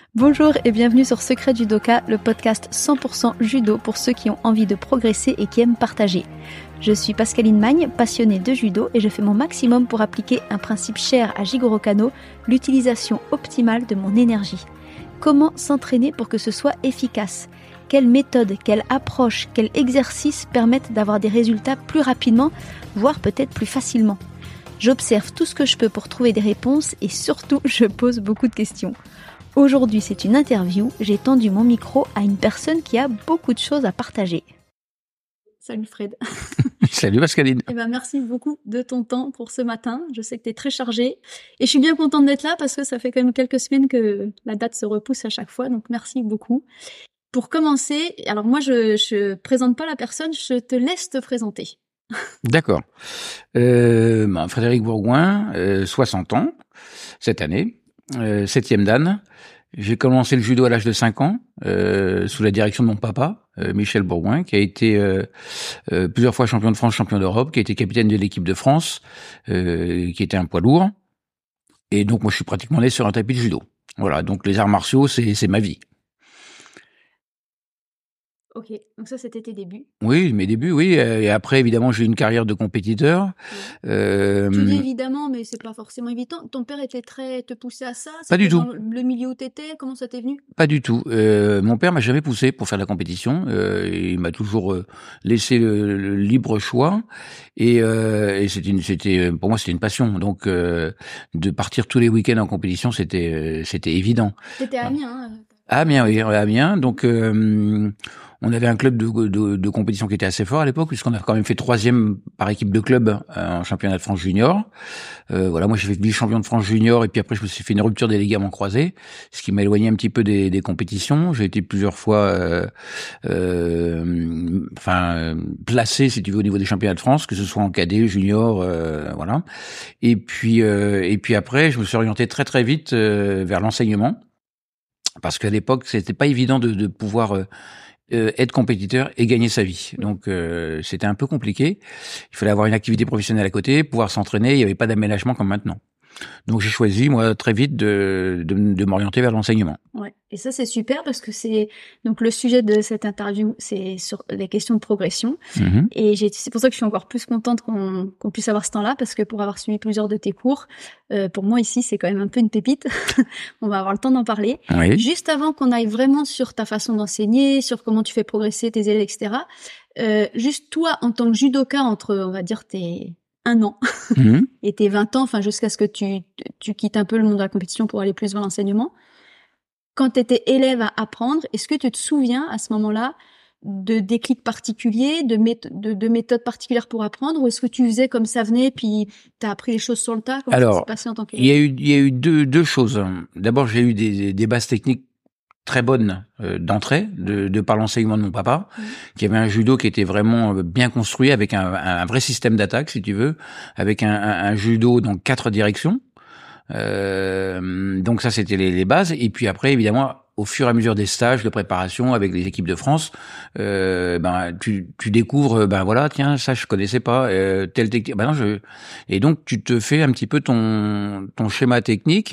Bonjour et bienvenue sur Secret Judoka, le podcast 100% judo pour ceux qui ont envie de progresser et qui aiment partager. Je suis Pascaline Magne, passionnée de judo et je fais mon maximum pour appliquer un principe cher à Jigoro Kano, l'utilisation optimale de mon énergie. Comment s'entraîner pour que ce soit efficace ? Quelle méthode, quelle approche, quel exercice permettent d'avoir des résultats plus rapidement, voire peut-être plus facilement ? J'observe tout ce que je peux pour trouver des réponses et surtout, je pose beaucoup de questions. Aujourd'hui, c'est une interview. J'ai tendu mon micro à une personne qui a beaucoup de choses à partager. Salut Fred. Salut Pascaline. Merci beaucoup de ton temps pour ce matin. Je sais que tu es très chargée et je suis bien contente d'être là parce que ça fait quand même quelques semaines que la date se repousse à chaque fois. Donc merci beaucoup. Pour commencer, alors moi je présente pas la personne, je te laisse te présenter. D'accord. Frédéric Bourgoin, 60 ans cette année, 7e dan. J'ai commencé le judo à l'âge de 5 ans, sous la direction de mon papa, Michel Bourgoin, qui a été plusieurs fois champion de France, champion d'Europe, qui a été capitaine de l'équipe de France, qui était un poids lourd. Et donc moi je suis pratiquement né sur un tapis de judo. Voilà, donc les arts martiaux, c'est ma vie. Ok, donc ça c'était tes débuts. Oui, mes débuts, oui. Et après, évidemment, j'ai eu une carrière de compétiteur. Tu dis évidemment, mais c'est pas forcément évident. Ton père te poussait à ça? Pas du tout. Dans le milieu où t'étais, comment ça t'est venu? Pas du tout. Mon père m'a jamais poussé pour faire la compétition. Il m'a toujours laissé le libre choix. Et pour moi, c'était une passion. Donc, de partir tous les week-ends en compétition, c'était évident. T'étais à Amiens, hein? Amiens, oui, à Amiens. Donc, on avait un club de compétition qui était assez fort à l'époque, puisqu'on a quand même fait 3e par équipe de club en championnat de France junior. Voilà, moi j'ai fait vice-champion de France junior, et puis après je me suis fait une rupture des ligaments croisés, ce qui m'a éloigné un petit peu des compétitions. J'ai été plusieurs fois, placé, si tu veux, au niveau des championnats de France, que ce soit en cadet, junior, voilà. Et puis après, je me suis orienté très très vite vers l'enseignement, parce qu'à l'époque c'était pas évident de pouvoir être compétiteur et gagner sa vie. Donc c'était un peu compliqué. Il fallait avoir une activité professionnelle à côté, pouvoir s'entraîner. Il n'y avait pas d'aménagement comme maintenant. Donc j'ai choisi, moi, très vite de m'orienter vers l'enseignement. Ouais. Et ça, c'est super parce que c'est donc le sujet de cette interview, c'est sur les questions de progression. Mm-hmm. Et c'est pour ça que je suis encore plus contente qu'on puisse avoir ce temps-là, parce que pour avoir suivi plusieurs de tes cours, pour moi ici, c'est quand même un peu une pépite. On va avoir le temps d'en parler. Oui. Juste avant qu'on aille vraiment sur ta façon d'enseigner, sur comment tu fais progresser tes élèves, etc. Juste toi, en tant que judoka, entre, on va dire, tes 1 an et tes 20 ans, enfin jusqu'à ce que tu quittes un peu le monde de la compétition pour aller plus vers l'enseignement. Quand tu étais élève à apprendre, est-ce que tu te souviens à ce moment-là de déclics particuliers, de méthodes particulières pour apprendre, ou est-ce que tu faisais comme ça venait, puis tu as appris les choses sur le tas? Comment ça s'est passé en tant qu'élève? Il y a eu deux choses. D'abord, j'ai eu des bases techniques très bonne d'entrée de par l'enseignement de mon papa, qui avait un judo qui était vraiment bien construit, avec un vrai système d'attaque, si tu veux, avec un judo dans 4 directions. Donc ça, c'était les bases. Et puis après, évidemment, au fur et à mesure des stages de préparation avec les équipes de France, tu découvres, voilà, tiens, ça je connaissais pas, telle technique. Et donc tu te fais un petit peu ton schéma technique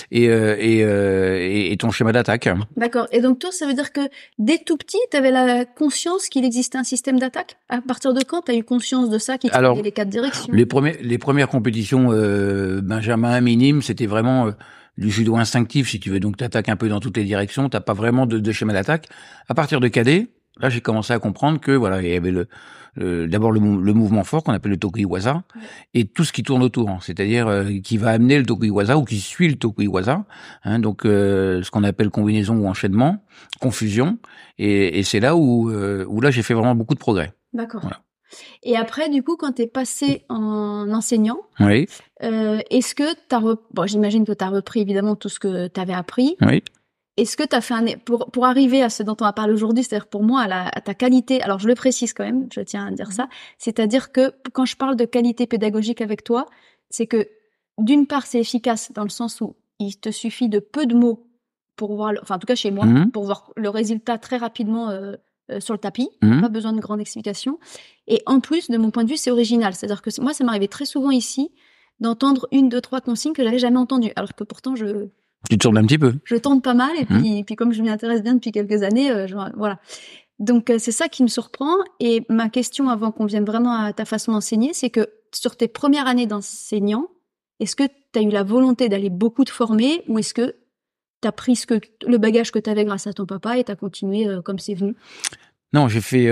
et ton schéma d'attaque. D'accord. Et donc toi, ça veut dire que dès tout petit, tu avais la conscience qu'il existait un système d'attaque? À partir de quand tu as eu conscience de ça, qu'il y avait les 4 directions? Les premières compétitions Benjamin minime, c'était vraiment du judo instinctif, si tu veux. Donc, tu attaques un peu dans toutes les directions. T'as pas vraiment de schéma d'attaque. À partir de cadet, là, j'ai commencé à comprendre que voilà, il y avait d'abord le mouvement fort qu'on appelle le tokuiwaza, et tout ce qui tourne autour, hein, c'est-à-dire qui va amener le tokuiwaza ou qui suit le tokuiwaza. Hein, donc, ce qu'on appelle combinaison ou enchaînement, confusion. Et c'est là où là, j'ai fait vraiment beaucoup de progrès. D'accord. Voilà. Et après, du coup, quand t'es passé en enseignant, oui. Est-ce que j'imagine que t'as repris évidemment tout ce que t'avais appris. Oui. Est-ce que t'as fait pour arriver à ce dont on va parler aujourd'hui, c'est-à-dire pour moi à ta qualité, alors je le précise quand même, je tiens à dire ça, c'est-à-dire que quand je parle de qualité pédagogique avec toi, c'est que d'une part c'est efficace dans le sens où il te suffit de peu de mots pour voir, enfin en tout cas chez moi, pour voir le résultat très rapidement sur le tapis, pas besoin de grande explication. Et en plus, de mon point de vue, c'est original. C'est-à-dire que moi, ça m'arrivait très souvent ici d'entendre 1, 2, 3 consignes que j'avais jamais entendues, alors que pourtant, je Tu tournes un petit peu. Je tente pas mal et puis comme je m'y intéresse bien depuis quelques années, voilà. Donc c'est ça qui me surprend. Et ma question avant qu'on vienne vraiment à ta façon d'enseigner, c'est que sur tes premières années d'enseignant, est-ce que tu as eu la volonté d'aller beaucoup te former ou est-ce que tu as pris le bagage que tu avais grâce à ton papa et tu as continué comme c'est venu? Non, j'ai fait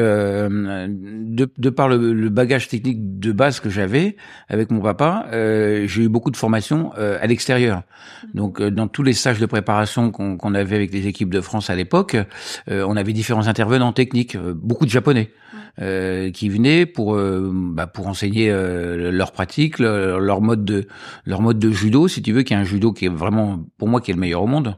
de par le bagage technique de base que j'avais avec mon papa, j'ai eu beaucoup de formations à l'extérieur. Donc dans tous les stages de préparation qu'on avait avec les équipes de France à l'époque, on avait différents intervenants techniques, beaucoup de Japonais qui venaient pour enseigner leur pratique, leur mode de judo, si tu veux, qui est un judo qui est vraiment pour moi qui est le meilleur au monde.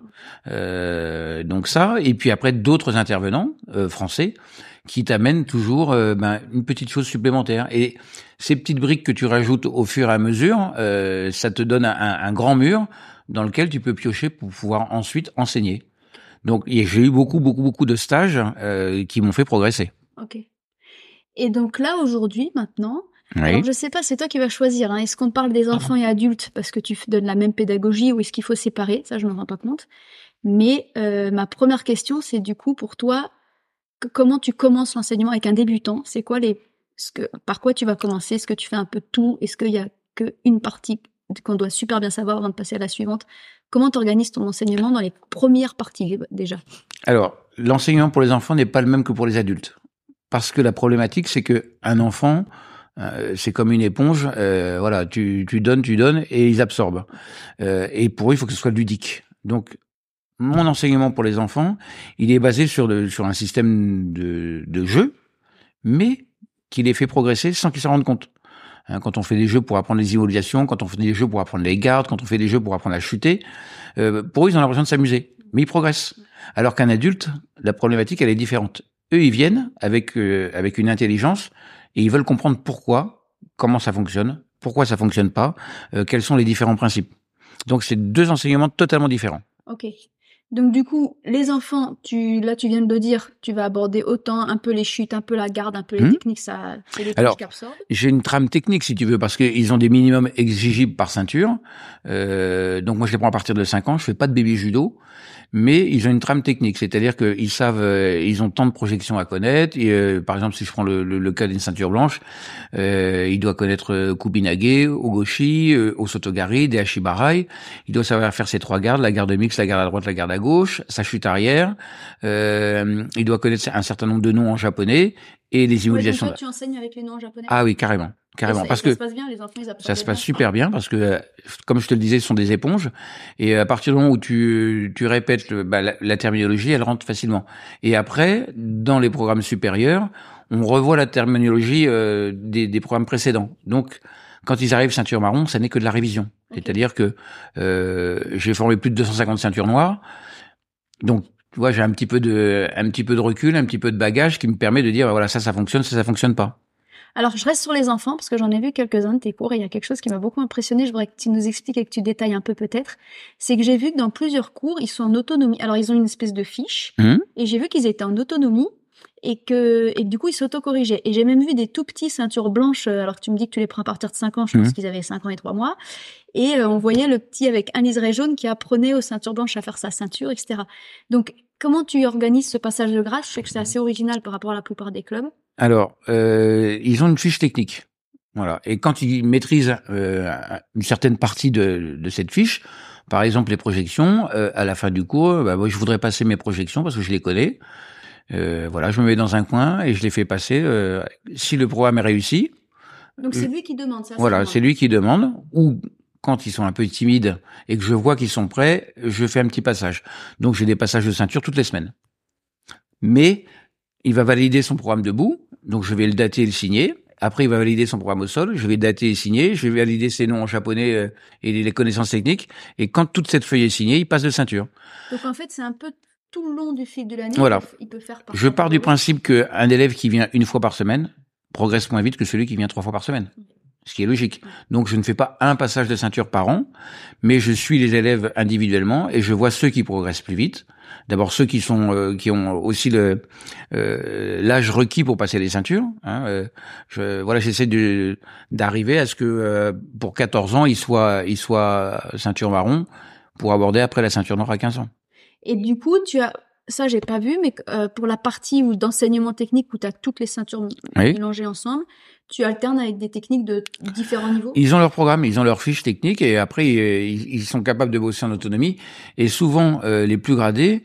Donc ça, et puis après d'autres intervenants français qui t'amènent toujours une petite chose supplémentaire. Et ces petites briques que tu rajoutes au fur et à mesure, ça te donne un grand mur dans lequel tu peux piocher pour pouvoir ensuite enseigner. Donc j'ai eu beaucoup de stages qui m'ont fait progresser. Ok. Et donc là aujourd'hui maintenant, oui. Alors je sais pas, c'est toi qui vas choisir. Hein. Est-ce qu'on parle des enfants et adultes parce que tu donnes la même pédagogie ou est-ce qu'il faut séparer? Ça je me rends pas compte. Mais ma première question c'est du coup pour toi, comment tu commences l'enseignement avec un débutant? C'est quoi par quoi tu vas commencer? Est-ce que tu fais un peu de tout? Est-ce qu'il y a qu'une partie qu'on doit super bien savoir avant de passer à la suivante? Comment tu organises ton enseignement dans les premières parties déjà? Alors, l'enseignement pour les enfants n'est pas le même que pour les adultes. Parce que la problématique, c'est que un enfant, c'est comme une éponge. Voilà, tu donnes et ils absorbent. Et pour eux, il faut que ce soit ludique. Donc, mon enseignement pour les enfants, il est basé sur un système de jeu, mais qui les fait progresser sans qu'ils s'en rendent compte. Quand on fait des jeux pour apprendre les immobilisations, quand on fait des jeux pour apprendre les gardes, quand on fait des jeux pour apprendre à chuter, pour eux, ils ont l'impression de s'amuser, mais ils progressent. Alors qu'un adulte, la problématique, elle est différente. Eux, ils viennent avec une intelligence et ils veulent comprendre comment ça fonctionne, pourquoi ça fonctionne pas, quels sont les différents principes. Donc, c'est deux enseignements totalement différents. Ok. Donc du coup, les enfants, tu viens de le dire, tu vas aborder autant un peu les chutes, un peu la garde, un peu les techniques, ça, c'est les touches qu'absorbent. J'ai une trame technique si tu veux, parce qu'ils ont des minimums exigibles par ceinture. Donc moi je les prends à partir de 5 ans, je fais pas de baby judo, mais ils ont une trame technique, c'est-à-dire qu'ils savent, ils ont tant de projections à connaître. Et, par exemple, si je prends le cas d'une ceinture blanche, il doit connaître Kubinage, Ogoshi, Osotogari, des Hashibarai. Il doit savoir faire ses 3 gardes, la garde mixte, la garde à droite, la garde à gauche, sa chute arrière. Il doit connaître un certain nombre de noms en japonais et les immobilisations. Toi, tu enseignes avec les noms en japonais? Ah oui, carrément. Parce que ça se passe bien, les enfants, ils apprennent. Ça se passe super bien parce que, comme je te le disais, ce sont des éponges. Et à partir du moment où tu répètes la terminologie, elle rentre facilement. Et après, dans les programmes supérieurs, on revoit la terminologie des programmes précédents. Donc, quand ils arrivent ceinture marron, ça n'est que de la révision. Okay. C'est-à-dire que j'ai formé plus de 250 ceintures noires. Donc, tu vois, j'ai un petit peu de recul, un petit peu de bagage qui me permet de dire, voilà, ça fonctionne, ça fonctionne pas. Alors, je reste sur les enfants parce que j'en ai vu quelques-uns de tes cours et il y a quelque chose qui m'a beaucoup impressionné. Je voudrais que tu nous expliques et que tu détailles un peu peut-être. C'est que j'ai vu que dans plusieurs cours, ils sont en autonomie. Alors, ils ont une espèce de fiche et j'ai vu qu'ils étaient en autonomie et que du coup, ils s'autocorrigeaient. Et j'ai même vu des tout petits ceintures blanches, alors que tu me dis que tu les prends à partir de 5 ans, je pense qu'ils avaient 5 ans et 3 mois. Et on voyait le petit avec un liseré jaune qui apprenait aux ceintures blanches à faire sa ceinture, etc. Donc, comment tu organises ce passage de grâce? Je sais que c'est assez original par rapport à la plupart des clubs. Alors, ils ont une fiche technique. Voilà. Et quand ils maîtrisent une certaine partie de cette fiche, par exemple les projections, à la fin du cours, moi, je voudrais passer mes projections parce que je les connais. Voilà, je me mets dans un coin et je les fais passer. Si le programme est réussi. Donc c'est lui qui demande ça. Voilà, c'est lui qui demande. Ou quand ils sont un peu timides et que je vois qu'ils sont prêts, je fais un petit passage. Donc j'ai des passages de ceinture toutes les semaines. Mais il va valider son programme debout, donc je vais le dater et le signer. Après, il va valider son programme au sol, je vais dater et signer. Je vais valider ses noms en japonais et les connaissances techniques. Et quand toute cette feuille est signée, il passe de ceinture. Donc en fait, c'est un peu tout le long du fil de l'année. Voilà. Il peut faire je pars du principe qu'un élève qui vient une fois par semaine progresse moins vite que celui qui vient 3 fois par semaine. Ce qui est logique. Donc, je ne fais pas un passage de ceinture par an, mais je suis les élèves individuellement et je vois ceux qui progressent plus vite. D'abord, ceux qui ont aussi l'âge requis pour passer les ceintures. J'essaie d'arriver à ce que pour 14 ans, il soit ceinture marron. pour aborder après la ceinture noire à 15 ans. Et du coup, ça j'ai pas vu, mais pour la partie d'enseignement technique où tu as toutes les ceintures mélangées ensemble, tu alternes avec des techniques de différents niveaux? Ils ont leur programme, ils ont leur fiche technique et après ils sont capables de bosser en autonomie. Et souvent les plus gradés,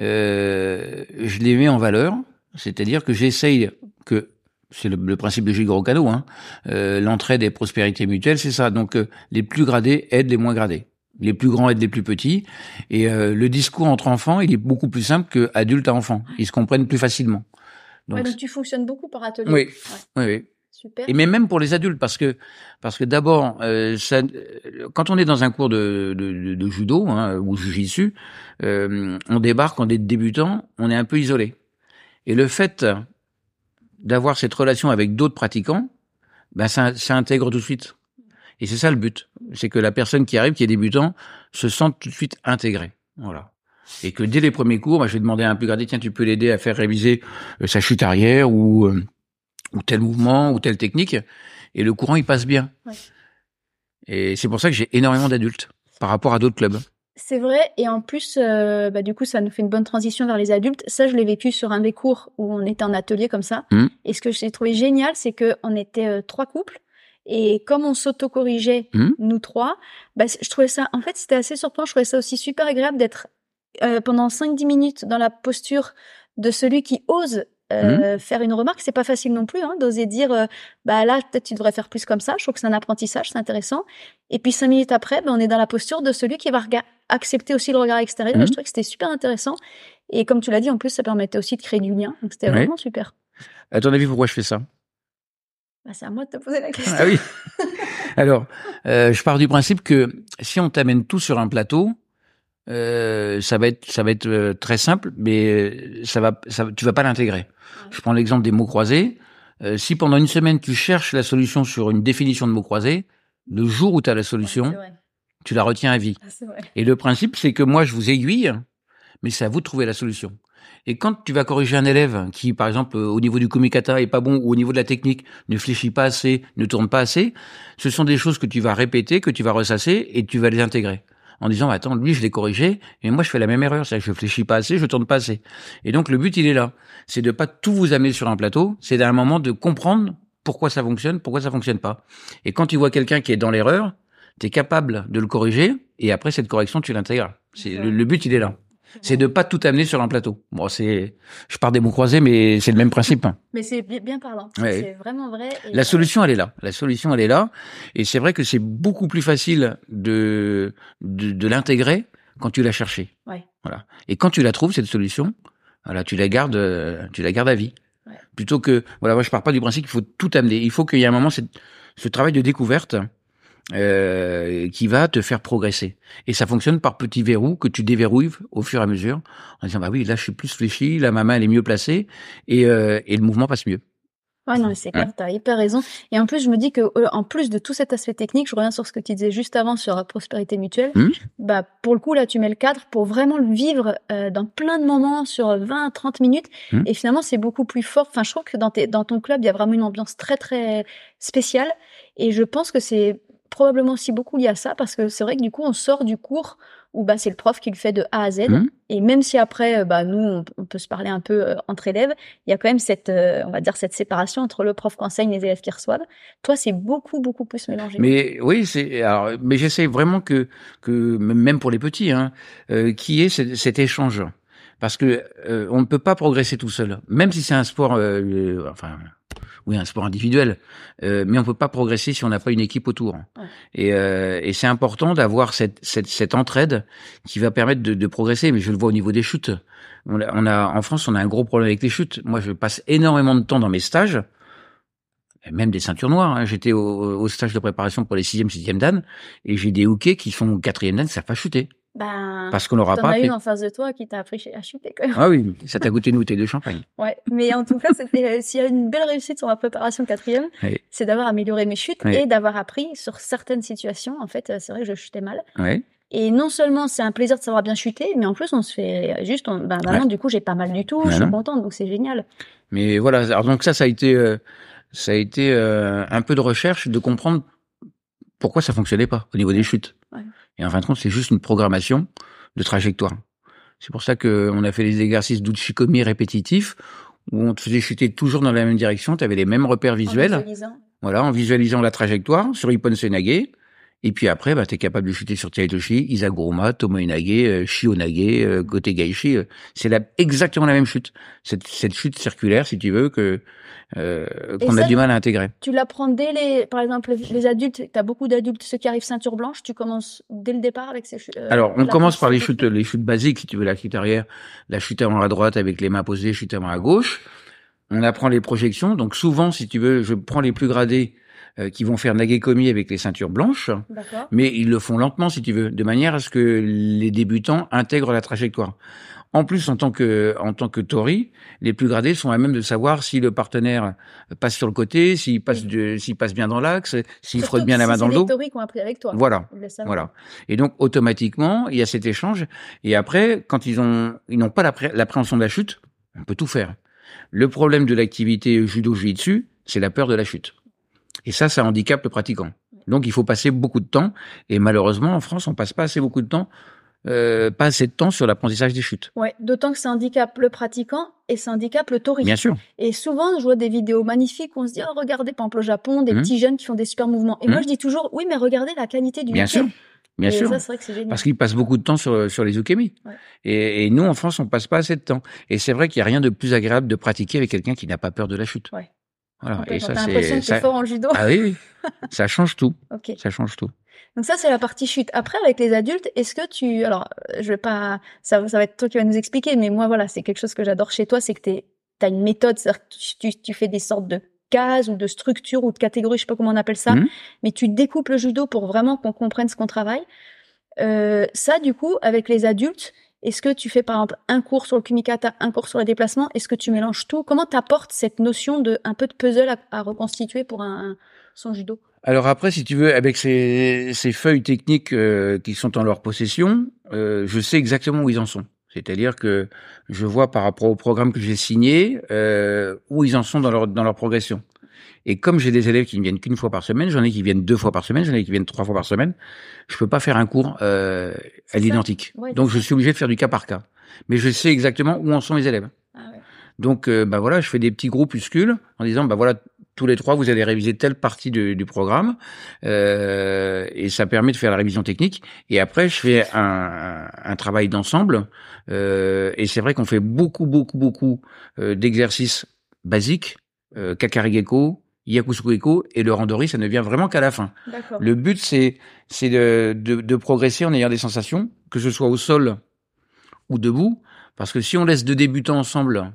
je les mets en valeur, c'est-à-dire que j'essaye que c'est le principe de Gilles Grocano, l'entraide et prospérité mutuelle, c'est ça. Donc les plus gradés aident les moins gradés. Les plus grands aident les plus petits. Et le discours entre enfants, il est beaucoup plus simple que adulte à enfant. Ils se comprennent plus facilement. Donc tu fonctionnes beaucoup par atelier. Oui, oui. Super. Et mais même pour les adultes, parce que d'abord, quand on est dans un cours de judo ou jujitsu, on débarque, on est débutant, on est un peu isolé. Et le fait d'avoir cette relation avec d'autres pratiquants, ça intègre tout de suite. Et c'est ça le but, c'est que la personne qui arrive, qui est débutant, se sente tout de suite intégrée. Voilà. Et que dès les premiers cours, je vais demander à un plus gradé, tiens, tu peux l'aider à faire réviser sa chute arrière ou tel mouvement ou telle technique, et le courant il passe bien. Ouais. Et c'est pour ça que j'ai énormément d'adultes par rapport à d'autres clubs. C'est vrai, et en plus, du coup, ça nous fait une bonne transition vers les adultes. Ça, je l'ai vécu sur un des cours où on était en atelier comme ça. Et ce que j'ai trouvé génial, c'est que on était 3 couples, et comme on s'auto-corrigeait, nous 3, je trouvais ça, en fait, c'était assez surprenant. Je trouvais ça aussi super agréable d'être pendant 5-10 minutes dans la posture de celui qui ose faire une remarque. C'est pas facile non plus, d'oser dire là peut-être tu devrais faire plus comme ça. Je trouve que c'est un apprentissage, c'est intéressant. Et puis 5 minutes après, on est dans la posture de celui qui va accepter aussi le regard extérieur. Et je trouve que c'était super intéressant. Et comme tu l'as dit, en plus, ça permettait aussi de créer du lien. Donc c'était vraiment super. À ton avis, pourquoi je fais ça? C'est à moi de te poser la question. Ah oui. Alors, je pars du principe que si on t'amène tout sur un plateau, ça va être très simple, mais tu vas pas l'intégrer. Ouais. Je prends l'exemple des mots croisés. Si pendant une semaine tu cherches la solution sur une définition de mots croisés, le jour où tu as la solution, tu la retiens à vie. C'est vrai. Et le principe, c'est que moi je vous aiguille, mais c'est à vous de trouver la solution. Et quand tu vas corriger un élève qui, par exemple, au niveau du kumikata est pas bon, ou au niveau de la technique, ne fléchit pas assez, ne tourne pas assez, ce sont des choses que tu vas répéter, que tu vas ressasser, et tu vas les intégrer. En disant, attends, lui, je l'ai corrigé, mais moi, je fais la même erreur. C'est-à-dire que je fléchis pas assez, je tourne pas assez. Et donc, le but, il est là. C'est de pas tout vous amener sur un plateau. C'est à un moment de comprendre pourquoi ça fonctionne pas. Et quand tu vois quelqu'un qui est dans l'erreur, tu es capable de le corriger, et après, cette correction, tu l'intègres. Le but, il est là. C'est de pas tout amener sur un plateau. Bon, je pars des mots croisés, mais c'est le même principe. Mais c'est bien parlant. Ouais. C'est vraiment vrai. La solution, elle est là. La solution, elle est là. Et c'est vrai que c'est beaucoup plus facile de l'intégrer quand tu l'as cherchée. Ouais. Voilà. Et quand tu la trouves, cette solution, voilà, tu la gardes à vie. Ouais. Plutôt que, voilà, moi, je pars pas du principe qu'il faut tout amener. Il faut qu'il y ait un moment, ce travail de découverte, qui va te faire progresser. Et ça fonctionne par petits verrous que tu déverrouilles au fur et à mesure, en disant, oui, là, je suis plus fléchi, là, ma main, elle est mieux placée, et le mouvement passe mieux. Ouais, non, mais c'est clair, t'as hyper raison. Et en plus, je me dis que, en plus de tout cet aspect technique, je reviens sur ce que tu disais juste avant sur prospérité mutuelle. Pour le coup, là, tu mets le cadre pour vraiment le vivre, dans plein de moments sur 20, 30 minutes. Et finalement, c'est beaucoup plus fort. Enfin, je trouve que dans ton club, il y a vraiment une ambiance très, très spéciale. Et je pense que c'est probablement aussi beaucoup lié à ça, parce que c'est vrai que du coup, on sort du cours où c'est le prof qui le fait de A à Z. Et même si après, nous, on peut se parler un peu entre élèves, il y a quand même cette, on va dire, cette séparation entre le prof qui enseigne et les élèves qui reçoivent. Toi, c'est beaucoup, beaucoup plus mélangé. Mais oui, mais j'essaie vraiment que même pour les petits, qu'il y ait cet échange. Parce que on ne peut pas progresser tout seul. Même si c'est un sport, un sport individuel, mais on peut pas progresser si on n'a pas une équipe autour. Ouais. Et c'est important d'avoir cette entraide qui va permettre de progresser. Mais je le vois au niveau des chutes. En France, on a un gros problème avec les chutes. Moi, je passe énormément de temps dans mes stages, même des ceintures noires. J'étais au stage de préparation pour les 6e, 6e dan, et j'ai des hookers qui font 4e dan, ça va chuter. Parce qu'on n'aura pas. T'en as une en face de toi qui t'a appris à chuter quand même. Ah oui, ça t'a goûté une bouteille de champagne. Ouais, mais en tout cas, s'il y a une belle réussite sur ma préparation 4e, c'est d'avoir amélioré mes chutes et d'avoir appris sur certaines situations. En fait, c'est vrai que je chutais mal. Ouais. Et non seulement c'est un plaisir de savoir bien chuter, mais en plus on se fait juste, maintenant du coup j'ai pas mal du tout, je suis contente, donc c'est génial. Mais voilà, alors donc ça a été un peu de recherche de comprendre pourquoi ça fonctionnait pas au niveau des chutes. Ouais. Et en fin de compte, c'est juste une programmation de trajectoire. C'est pour ça qu'on a fait les exercices d'Uchikomi répétitifs, où on te faisait chuter toujours dans la même direction, tu avais les mêmes repères visuels. En visualisant la trajectoire sur Ippon Senage. Et puis après, tu es capable de chuter sur Taitoshi, Isaguruma, Tomo Inage, Shionage, Gote Gaishi. C'est exactement la même chute. Cette chute circulaire, si tu veux, qu'on a du mal à intégrer. Tu l'apprends dès par exemple, les adultes, tu as beaucoup d'adultes, ceux qui arrivent ceinture blanche, tu commences dès le départ avec ces chutes. Alors, on commence par les chutes basiques, si tu veux, la chute arrière, la chute avant à droite avec les mains posées, chute avant à gauche. On apprend les projections. Donc souvent, si tu veux, je prends les plus gradés, qui vont faire nagekomi avec les ceintures blanches, mais ils le font lentement, si tu veux, de manière à ce que les débutants intègrent la trajectoire. En plus, en tant que tori, les plus gradés sont à même de savoir si le partenaire passe sur le côté, s'il passe bien dans l'axe, s'il frotte bien la main dans le dos. C'est les toris qui ont appris avec toi. Voilà. Et donc, automatiquement, il y a cet échange. Et après, quand ils n'ont pas l'appréhension de la chute, on peut tout faire. Le problème de l'activité judo-jujitsu, c'est la peur de la chute. Et ça handicape le pratiquant. Donc, il faut passer beaucoup de temps. Et malheureusement, en France, on passe pas assez de temps sur l'apprentissage des chutes. Ouais, d'autant que ça handicape le pratiquant et ça handicape le tori. Bien sûr. Et souvent, je vois des vidéos magnifiques où on se dit, oh, regardez, par exemple, au Japon, des petits jeunes qui font des super mouvements. Et moi, je dis toujours, oui, mais regardez la qualité du Bien sûr. Bien sûr. Ça, c'est vrai que c'est génial. Parce qu'ils passent beaucoup de temps sur les ukemi. Ouais. Et nous, en France, on passe pas assez de temps. Et c'est vrai qu'il y a rien de plus agréable de pratiquer avec quelqu'un qui n'a pas peur de la chute. Ouais. Voilà. Et ça, t'as l'impression que t'es fort en judo. Ah oui. Ça change tout. Okay. Ça change tout. Donc ça, c'est la partie chute. Après, avec les adultes, est-ce que alors, je vais pas, ça va être toi qui vas nous expliquer, mais moi, voilà, c'est quelque chose que j'adore chez toi, c'est que t'as une méthode, c'est-à-dire que tu fais des sortes de cases ou de structures ou de catégories, je sais pas comment on appelle ça, mais tu découpes le judo pour vraiment qu'on comprenne ce qu'on travaille. Ça, du coup, avec les adultes, est-ce que tu fais par exemple un cours sur le kumikata, un cours sur le déplacement? Est-ce que tu mélanges tout? Comment t'apportes cette notion de un peu de puzzle à reconstituer pour son judo? Alors après, si tu veux, avec ces feuilles techniques qui sont en leur possession, je sais exactement où ils en sont. C'est-à-dire que je vois par rapport au programme que j'ai signé où ils en sont dans leur progression. Et comme j'ai des élèves qui ne viennent qu'une fois par semaine, j'en ai qui viennent 2 fois par semaine, j'en ai qui viennent 3 fois par semaine, je peux pas faire un cours à l'identique. Ouais, donc je suis obligé de faire du cas par cas. Mais je sais exactement où en sont mes élèves. Ah ouais. Donc voilà, je fais des petits groupuscules en disant voilà, tous les 3 vous allez réviser telle partie du programme et ça permet de faire la révision technique. Et après je fais un travail d'ensemble et c'est vrai qu'on fait beaucoup d'exercices basiques, Kakarigeko, Yakusukeko et le randori, ça ne vient vraiment qu'à la fin. D'accord. Le but, c'est de progresser en ayant des sensations, que ce soit au sol ou debout, parce que si on laisse 2 débutants ensemble,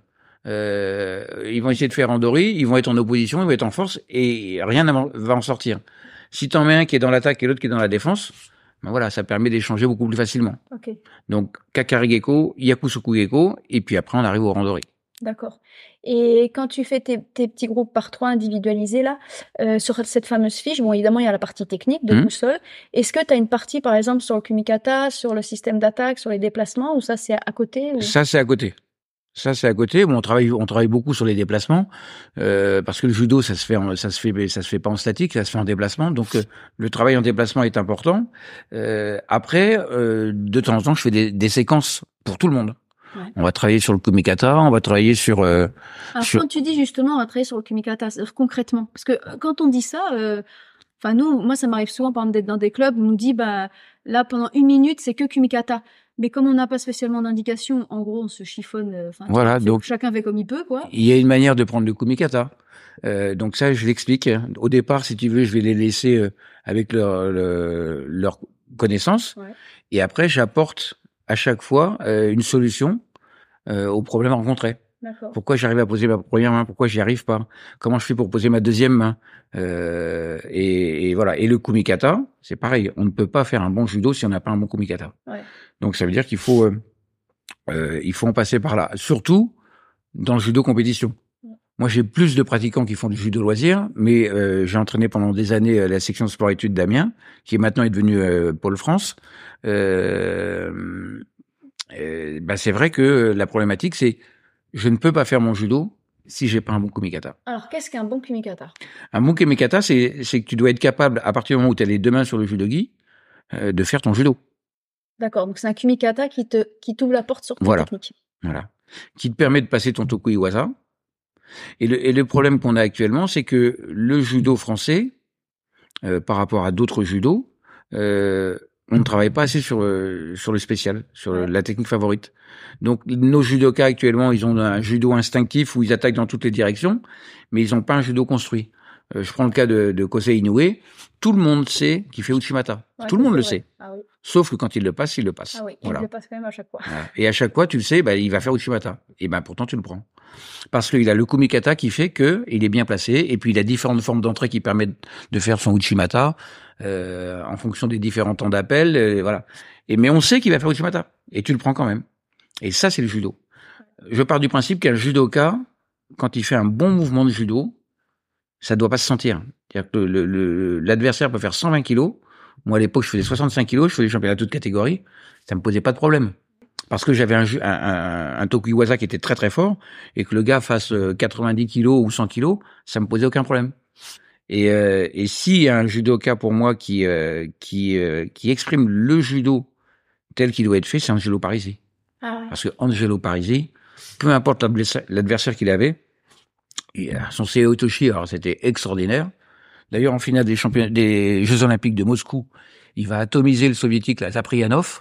ils vont essayer de faire randori, ils vont être en opposition, ils vont être en force, et rien va en sortir. Si t'en mets un qui est dans l'attaque et l'autre qui est dans la défense, ben voilà, ça permet d'échanger beaucoup plus facilement. Okay. Donc, Kakarigeko, Yakusukugeko, et puis après, on arrive au randori. D'accord. Et quand tu fais tes petits groupes par 3 individualisés là, sur cette fameuse fiche, bon évidemment il y a la partie technique de boussole. Est-ce que tu as une partie par exemple sur le kumikata, sur le système d'attaque, sur les déplacements, ou ça c'est à côté ou... Ça c'est à côté. Bon, on travaille beaucoup sur les déplacements parce que le judo ça se fait pas en statique, ça se fait en déplacement. Donc le travail en déplacement est important. Après, de temps en temps, je fais des séquences pour tout le monde. Ouais. On va travailler sur le kumikata, on va travailler sur... Alors, quand tu dis justement, on va travailler sur le kumikata, concrètement, parce que quand on dit ça, moi, ça m'arrive souvent, par exemple, d'être dans des clubs, on nous dit, là, pendant 1 minute, c'est que kumikata. Mais comme on n'a pas spécialement d'indication, en gros, on se chiffonne, voilà, donc chacun fait comme il peut, quoi. Il y a une manière de prendre le kumikata. Donc ça, je l'explique. Au départ, si tu veux, je vais les laisser avec leur connaissance. Ouais. Et après, j'apporte à chaque fois une solution au problème rencontré. D'accord. Pourquoi j'arrive à poser ma première main, pourquoi j'y arrive pas, comment je fais pour poser ma deuxième main, et voilà. Et le kumikata, c'est pareil, on ne peut pas faire un bon judo si on n'a pas un bon kumikata. Ouais. Donc ça veut dire qu'il faut en passer par là, surtout dans le judo compétition. Ouais. Moi j'ai plus de pratiquants qui font du judo loisir, mais j'ai entraîné pendant des années la section sport-études d'Amiens, qui est maintenant devenue Pôle France. C'est vrai que la problématique, c'est je ne peux pas faire mon judo si j'ai pas un bon kumikata. Alors, qu'est-ce qu'un bon kumikata? Un bon kumikata, c'est que tu dois être capable, à partir du moment où tu as les 2 mains sur le judogi, de faire ton judo. D'accord, donc c'est un kumikata qui t'ouvre la porte sur tes techniques. Voilà. Qui te permet de passer ton tokuiwaza. Et le problème qu'on a actuellement, c'est que le judo français, par rapport à d'autres judos, on ne travaille pas assez sur le spécial, sur la technique favorite. Donc nos judokas actuellement, ils ont un judo instinctif où ils attaquent dans toutes les directions, mais ils n'ont pas un judo construit. Je prends le cas de Kosei Inoue. Tout le monde sait qu'il fait Uchimata. Tout le monde le sait. Ah, oui. Sauf que quand il le passe, il le passe. Ah oui, il le passe quand même à chaque fois. Voilà. Et à chaque fois, tu le sais, il va faire Uchimata. Et pourtant, tu le prends. Parce qu'il a le kumikata qui fait que il est bien placé, et puis il a différentes formes d'entrée qui permettent de faire son Uchimata, en fonction des différents temps d'appel, voilà. Mais on sait qu'il va faire Uchimata. Et tu le prends quand même. Et ça, c'est le judo. Je pars du principe qu'un judoka, quand il fait un bon mouvement de judo, ça doit pas se sentir. C'est-à-dire que l'adversaire peut faire 120 kilos. Moi, à l'époque, je faisais 65 kilos, je faisais championnat de toute catégorie. Ça me posait pas de problème. Parce que j'avais un tokuiwaza qui était très très fort, et que le gars fasse 90 kilos ou 100 kilos, ça me posait aucun problème. Et s'il y a un judoka pour moi qui exprime le judo tel qu'il doit être fait, c'est Angelo Parisi. Ah ouais. Parce que Angelo Parisi, peu importe l'adversaire qu'il avait, son Seiya Otoshi, alors c'était extraordinaire. D'ailleurs, en finale des Jeux Olympiques de Moscou, il va atomiser le soviétique, la Zaprianov,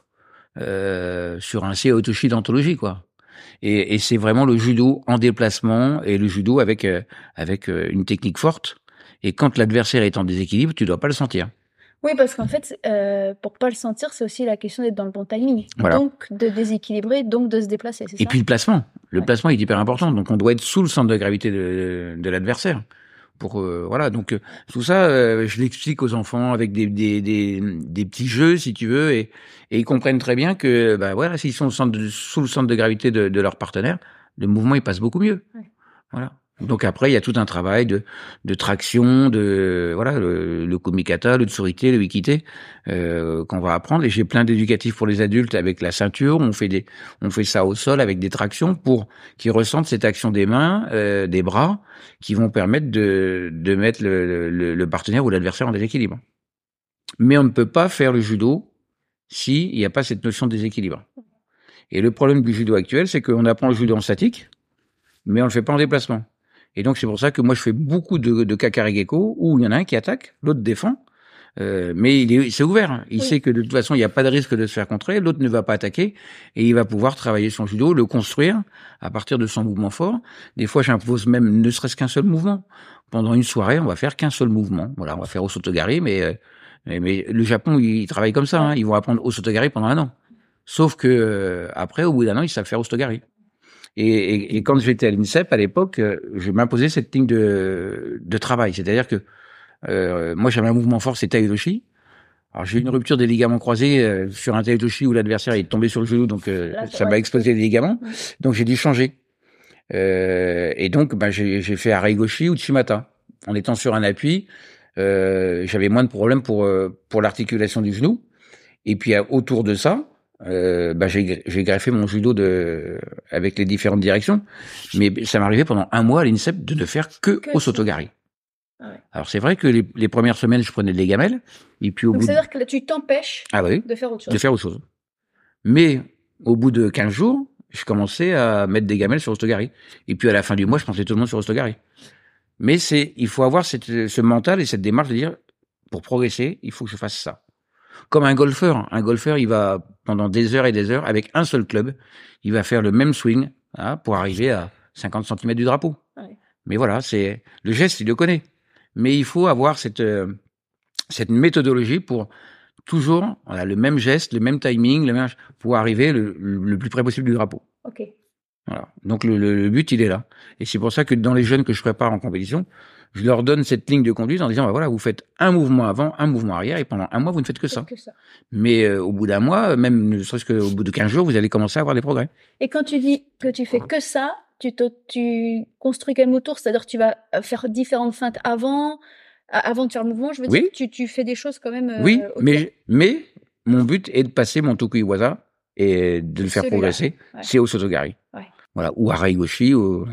sur un Seiya Otoshi d'anthologie, quoi. Et c'est vraiment le judo en déplacement, et le judo avec une technique forte. Et quand l'adversaire est en déséquilibre, tu dois pas le sentir. Oui, parce qu'en fait, pour pas le sentir, c'est aussi la question d'être dans le bon timing. Voilà. Donc, de déséquilibrer, donc de se déplacer, c'est ça? Et puis le placement. Le placement est hyper important. Donc, on doit être sous le centre de gravité de l'adversaire. Voilà. Donc, tout ça, je l'explique aux enfants avec des petits jeux, si tu veux, et ils comprennent très bien que, voilà, s'ils sont sous le centre de gravité de leur partenaire, le mouvement, il passe beaucoup mieux. Ouais. Voilà. Donc après, il y a tout un travail de traction, voilà, le kumikata, le tsurite, le wikite, qu'on va apprendre. Et j'ai plein d'éducatifs pour les adultes avec la ceinture. On fait ça au sol avec des tractions pour qu'ils ressentent cette action des mains, des bras, qui vont permettre de mettre le partenaire ou l'adversaire en déséquilibre. Mais on ne peut pas faire le judo s'il n'y a pas cette notion de déséquilibre. Et le problème du judo actuel, c'est qu'on apprend le judo en statique, mais on le fait pas en déplacement. Et donc, c'est pour ça que moi, je fais beaucoup de kakare-geko où il y en a un qui attaque, l'autre défend. Mais c'est ouvert. Il sait que de toute façon, il n'y a pas de risque de se faire contrer. L'autre ne va pas attaquer et il va pouvoir travailler son judo, le construire à partir de son mouvement fort. Des fois, j'impose même ne serait-ce qu'un seul mouvement. Pendant une soirée, on va faire qu'un seul mouvement. Voilà, on va faire Osotogari, mais le Japon, ils travaillent comme ça. Hein. Ils vont apprendre Osotogari pendant 1 an. Sauf que après, au bout d'1 an, ils savent faire Osotogari. Et quand j'étais à l'INSEP à l'époque, je m'imposais cette ligne de travail. C'est-à-dire que moi, j'avais un mouvement fort, c'est Taïdoshi. Alors, j'ai eu une rupture des ligaments croisés sur un Taïdoshi où l'adversaire est tombé sur le genou, donc ça m'a explosé les ligaments. Donc, j'ai dû changer. Et donc, j'ai fait Arai-goshi ou Uchimata. En étant sur un appui, j'avais moins de problèmes pour l'articulation du genou. Et puis, autour de ça, j'ai greffé mon judo avec les différentes directions. Mais ça m'arrivait pendant 1 mois à l'INSEP de ne faire que Osotogari. Ah ouais. Alors c'est vrai que les premières semaines, je prenais des gamelles, et puis donc c'est-à-dire que là, tu t'empêches de faire autre chose. De faire autre chose. Mais au bout de 15 jours, je commençais à mettre des gamelles sur Osotogari. Et puis à la fin du mois, je pensais tout le monde sur Osotogari. Mais il faut avoir ce mental et cette démarche de dire, pour progresser, il faut que je fasse ça. Comme un golfeur. Un golfeur, il va pendant des heures et des heures, avec un seul club, il va faire le même swing pour arriver à 50 cm du drapeau. Ouais. Mais voilà, le geste, il le connaît. Mais il faut avoir cette méthodologie pour toujours le même geste, le même timing, pour arriver le plus près possible du drapeau. Ok. Voilà. Donc le but, il est là. Et c'est pour ça que dans les jeunes que je prépare en compétition, je leur donne cette ligne de conduite en disant, voilà, vous faites un mouvement avant, un mouvement arrière, et pendant 1 mois, vous ne faites que ça. Mais au bout d'1 mois, même ne serait-ce qu'au bout de 15 jours, vous allez commencer à avoir des progrès. Et quand tu dis que tu fais que ça, tu construis quel autour? C'est-à-dire que tu vas faire différentes feintes avant de faire le mouvement, je veux dire, tu fais des choses quand même. Oui, mais mon but est de passer mon tokuiwaza et de le faire progresser. Ouais. C'est Osotogari. Ouais. Voilà, ou Arai-goshi, ou...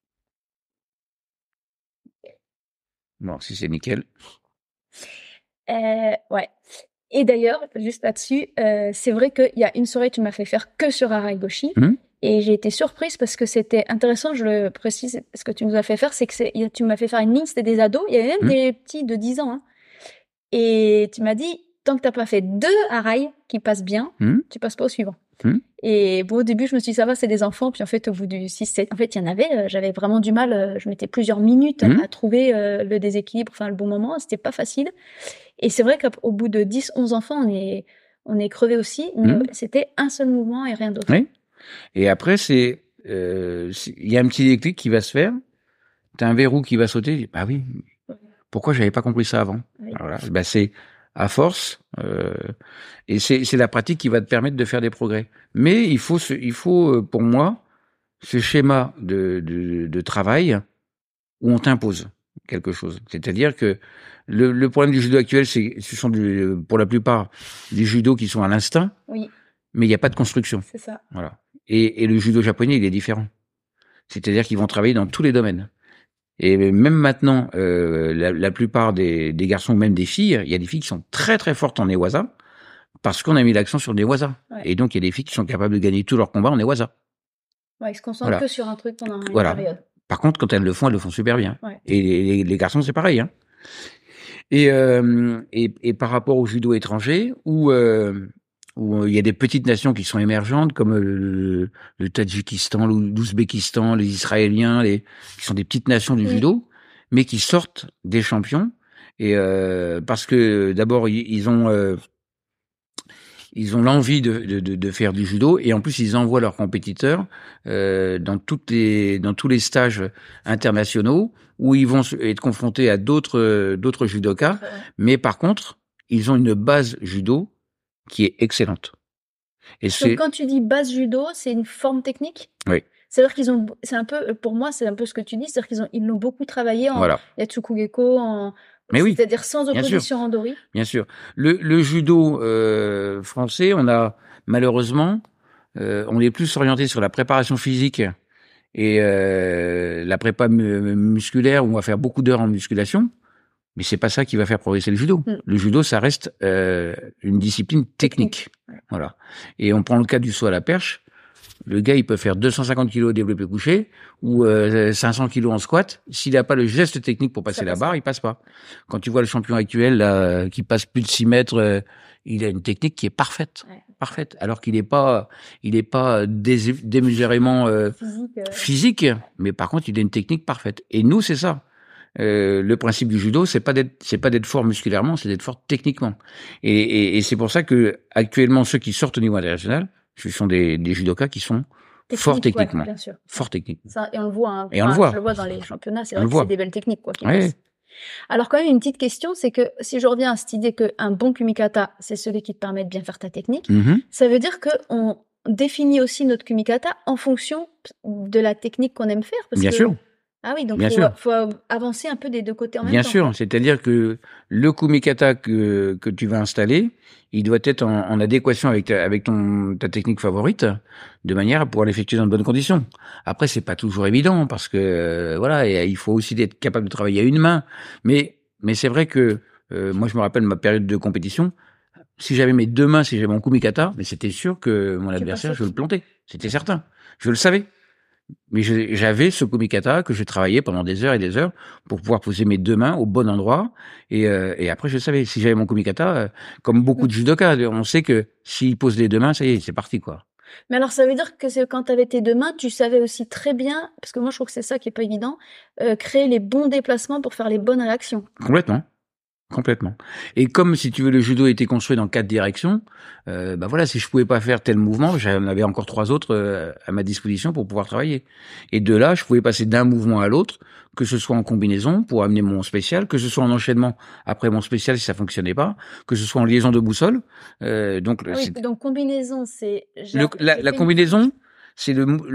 Bon, si c'est nickel. Ouais. Et d'ailleurs, juste là-dessus, c'est vrai qu'il y a une soirée, tu m'as fait faire que sur Haraigoshi. Et j'ai été surprise parce que c'était intéressant, je le précise, ce que tu nous as fait faire, c'est que tu m'as fait faire une ligne, c'était des ados, il y avait même des petits de 10 ans. Hein. Et tu m'as dit, tant que t'as pas fait 2 Harai qui passent bien, tu passes pas au suivant. Et bon, au début, je me suis dit, ça va, c'est des enfants. Puis en fait, au bout du 6-7, en fait, il y en avait, j'avais vraiment du mal. Je mettais plusieurs minutes à trouver le déséquilibre, enfin le bon moment. C'était pas facile. Et c'est vrai qu'au bout de 10-11 enfants, on est crevé aussi. Mais c'était un seul mouvement et rien d'autre. Oui. Et après, il y a un petit déclic qui va se faire. T'as un verrou qui va sauter. Bah oui. Pourquoi j'avais pas compris ça avant? Oui. Voilà. Bah c'est à force. Et c'est la pratique qui va te permettre de faire des progrès. Mais il faut pour moi ce schéma de travail où on t'impose quelque chose. C'est-à-dire que le problème du judo actuel, ce sont pour la plupart des judos qui sont à l'instinct. Oui. Mais il n'y a pas de construction. C'est ça. Voilà. Et le judo japonais, il est différent. C'est-à-dire qu'ils vont travailler dans tous les domaines. Et même maintenant, la plupart des garçons, même des filles, il y a des filles qui sont très très fortes en newaza parce qu'on a mis l'accent sur le newaza. Ouais. Et donc il y a des filles qui sont capables de gagner tous leurs combats en newaza. Ouais, ils se concentrent que sur un truc pendant une période. Par contre, quand elles le font super bien. Ouais. Et les garçons, c'est pareil. Hein. Et par rapport au judo étranger, où il y a des petites nations qui sont émergentes, comme le Tadjikistan, l'Ouzbékistan, les Israéliens, qui sont des petites nations du judo, mais qui sortent des champions. Et parce que d'abord ils ont l'envie de faire du judo, et en plus ils envoient leurs compétiteurs dans tous les stages internationaux où ils vont être confrontés à d'autres judokas, mais par contre ils ont une base judo qui est excellente. Et donc quand tu dis base judo, c'est une forme technique? Oui. C'est-à-dire pour moi, c'est un peu ce que tu dis, c'est-à-dire ils l'ont beaucoup travaillé en Yatsukugeko, c'est-à-dire sans opposition randori. Bien sûr. Le judo français, on a malheureusement, on est plus orienté sur la préparation physique et la prépa musculaire, où on va faire beaucoup d'heures en musculation. Mais c'est pas ça qui va faire progresser le judo. Le judo, ça reste une discipline technique. Voilà. Et on prend le cas du saut à la perche. Le gars, il peut faire 250 kilos développé couché ou 500 kilos en squat. S'il n'a pas le geste technique pour passer la barre, il passe pas. Quand tu vois le champion actuel là, qui passe plus de 6 mètres, il a une technique qui est parfaite. Parfaite. Alors qu'il n'est pas démesurément physique, mais par contre, il a une technique parfaite. Et nous, c'est ça. Le principe du judo, c'est pas d'être fort musculairement, c'est d'être fort techniquement. Et c'est pour ça que actuellement ceux qui sortent au niveau international, ce sont des judokas qui sont forts techniquement, bien sûr. Forts techniquement. Ça, et on le voit. Hein. Et on le voit. Je le vois dans les championnats, c'est vrai que c'est des belles techniques quoi. Alors quand même une petite question, c'est que si je reviens à cette idée qu'un bon kumikata, c'est celui qui te permet de bien faire ta technique, ça veut dire que on définit aussi notre kumikata en fonction de la technique qu'on aime faire. Parce bien sûr. Ah oui, donc faut avancer un peu des deux côtés en même temps. Bien sûr, c'est-à-dire que le kumikata que tu vas installer, il doit être en adéquation avec ta technique favorite, de manière à pouvoir l'effectuer dans de bonnes conditions. Après, c'est pas toujours évident parce que il faut aussi être capable de travailler à une main. Mais c'est vrai que moi, je me rappelle ma période de compétition. Si j'avais mes deux mains, si j'avais mon kumikata, mais c'était sûr que mon adversaire, je le plantais. C'était certain. Je le savais. Mais j'avais ce kumikata que je travaillais pendant des heures et des heures pour pouvoir poser mes deux mains au bon endroit. Et après, je savais, si j'avais mon kumikata, comme beaucoup de judokas, on sait que s'il pose les deux mains, ça y est, c'est parti, quoi. Mais alors, ça veut dire que quand tu avais tes deux mains, tu savais aussi très bien, parce que moi, je trouve que c'est ça qui est pas évident, créer les bons déplacements pour faire les bonnes réactions. Complètement. Et comme, si tu veux, le judo était construit dans 4 directions, si je pouvais pas faire tel mouvement, j'en avais encore 3 autres à ma disposition pour pouvoir travailler. Et de là, je pouvais passer d'un mouvement à l'autre, que ce soit en combinaison pour amener mon spécial, que ce soit en enchaînement après mon spécial si ça fonctionnait pas, que ce soit en liaison de boussole. Donc combinaison, c'est... La combinaison, c'est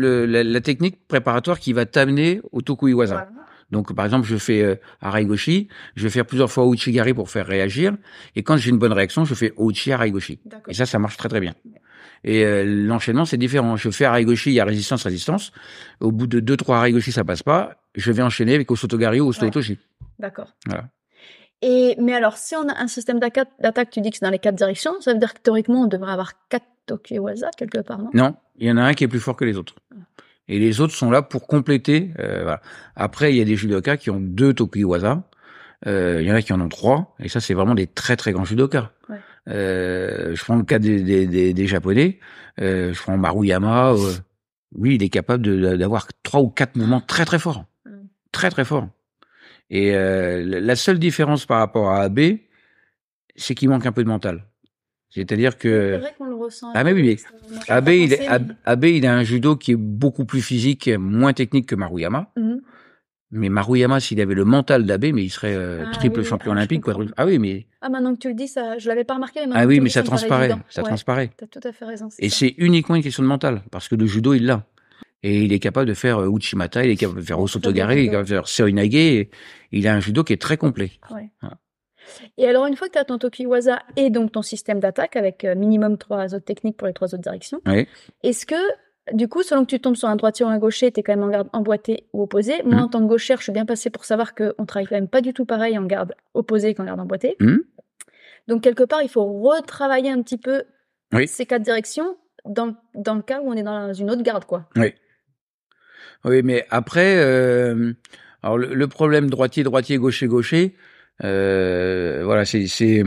la technique préparatoire qui va t'amener au tokuiwaza. Voilà. Donc, par exemple, je fais Haraigoshi, je vais faire plusieurs fois Ouchigari pour faire réagir, et quand j'ai une bonne réaction, je fais Ouchi Haraigoshi. Et ça marche très très bien. Et l'enchaînement, c'est différent. Je fais Haraigoshi, il y a résistance. Au bout de 2-3 Haraigoshi, ça passe pas. Je vais enchaîner avec Osotogari ou Osto-Otoshi. D'accord. Voilà. Mais alors, si on a un système d'attaque, tu dis que c'est dans les 4 directions, ça veut dire que théoriquement, on devrait avoir 4 Tokiwaza quelque part, non? Non, il y en a un qui est plus fort que les autres. Et les autres sont là pour compléter. Voilà. Après, il y a des judokas qui ont 2 Tokiwaza. Il y en a qui en ont 3. Et ça, c'est vraiment des très très grands judokas. Ouais. Je prends le cas des Japonais. Je prends Maruyama. Oui, il est capable d'avoir 3 ou 4 mouvements très très forts. Très très forts. Et la seule différence par rapport à Abe, c'est qu'il manque un peu de mental. C'est-à-dire que... C'est vrai qu'on le ressent. Ah mais oui, Abe, il a un judo qui est beaucoup plus physique, moins technique que Maruyama. Mais Maruyama, s'il avait le mental d'Abe, mais il serait triple champion olympique, quadruple. Ah oui, mais... Ah, maintenant que tu le dis, ça, je l'avais pas remarqué. Mais ah oui, mais ça transparaît. Ça transparaît. T'as tout à fait raison. Et c'est uniquement une question de mental, parce que le judo, il l'a. Et il est capable de faire Uchimata, il est capable de faire Osotogare, il est capable de faire Seoinage, et il a un judo qui est très complet. Ouais. Voilà. Et alors, une fois que tu as ton Tokiwaza et donc ton système d'attaque avec minimum 3 autres techniques pour les 3 autres directions, est-ce que, du coup, selon que tu tombes sur un droitier ou un gaucher, tu es quand même en garde emboîtée ou opposée? Moi, en tant que gauchère, je suis bien passée pour savoir qu'on travaille quand même pas du tout pareil en garde opposée qu'en garde emboîtée. Donc, quelque part, il faut retravailler un petit peu ces 4 directions dans le cas où on est dans une autre garde, quoi. Oui. Oui, mais après, alors le problème droitier, gaucher, voilà, c'est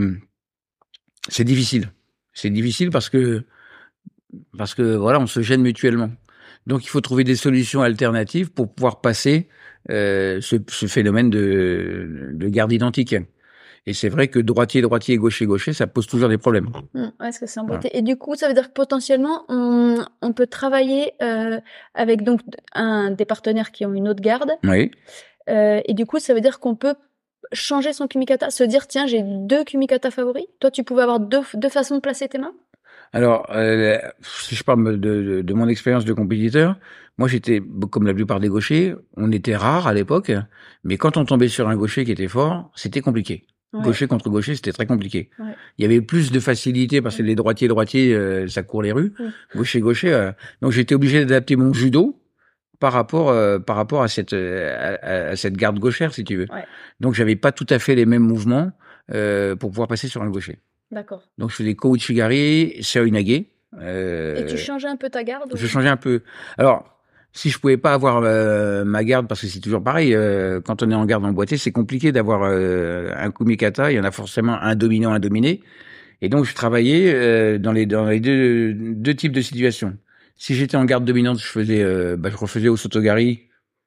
difficile. C'est difficile parce que voilà, on se gêne mutuellement. Donc il faut trouver des solutions alternatives pour pouvoir passer ce phénomène de garde identique. Et c'est vrai que droitier, gaucher, ça pose toujours des problèmes. Est-ce que c'est embêté? Voilà. Et du coup, ça veut dire que potentiellement, on peut travailler avec donc des partenaires qui ont une autre garde. Oui. Et du coup, ça veut dire qu'on peut changer son kumikata, se dire tiens, j'ai 2 kumikata favoris. Toi, tu pouvais avoir deux façons de placer tes mains. Alors, si je parle de mon expérience de compétiteur, moi j'étais, comme la plupart des gauchers, on était rares à l'époque, mais quand on tombait sur un gaucher qui était fort, c'était compliqué. Ouais. Gaucher contre gaucher, c'était très compliqué. Ouais. Il y avait plus de facilité parce que les droitiers, ça court les rues. Gaucher. Donc j'étais obligé d'adapter mon judo par rapport à cette garde gauchère, si tu veux. Ouais. Donc j'avais pas tout à fait les mêmes mouvements pour pouvoir passer sur un gaucher. D'accord. Donc je faisais Kouchigari, Seoinage. Et tu changeais un peu ta garde? Je changeais un peu. Alors, si je pouvais pas avoir ma garde, parce que c'est toujours pareil, quand on est en garde emboîtée, c'est compliqué d'avoir un kumikata. Il y en a forcément un dominant, un dominé. Et donc je travaillais dans les deux types de situations. Si j'étais en garde dominante, je refaisais Osotogari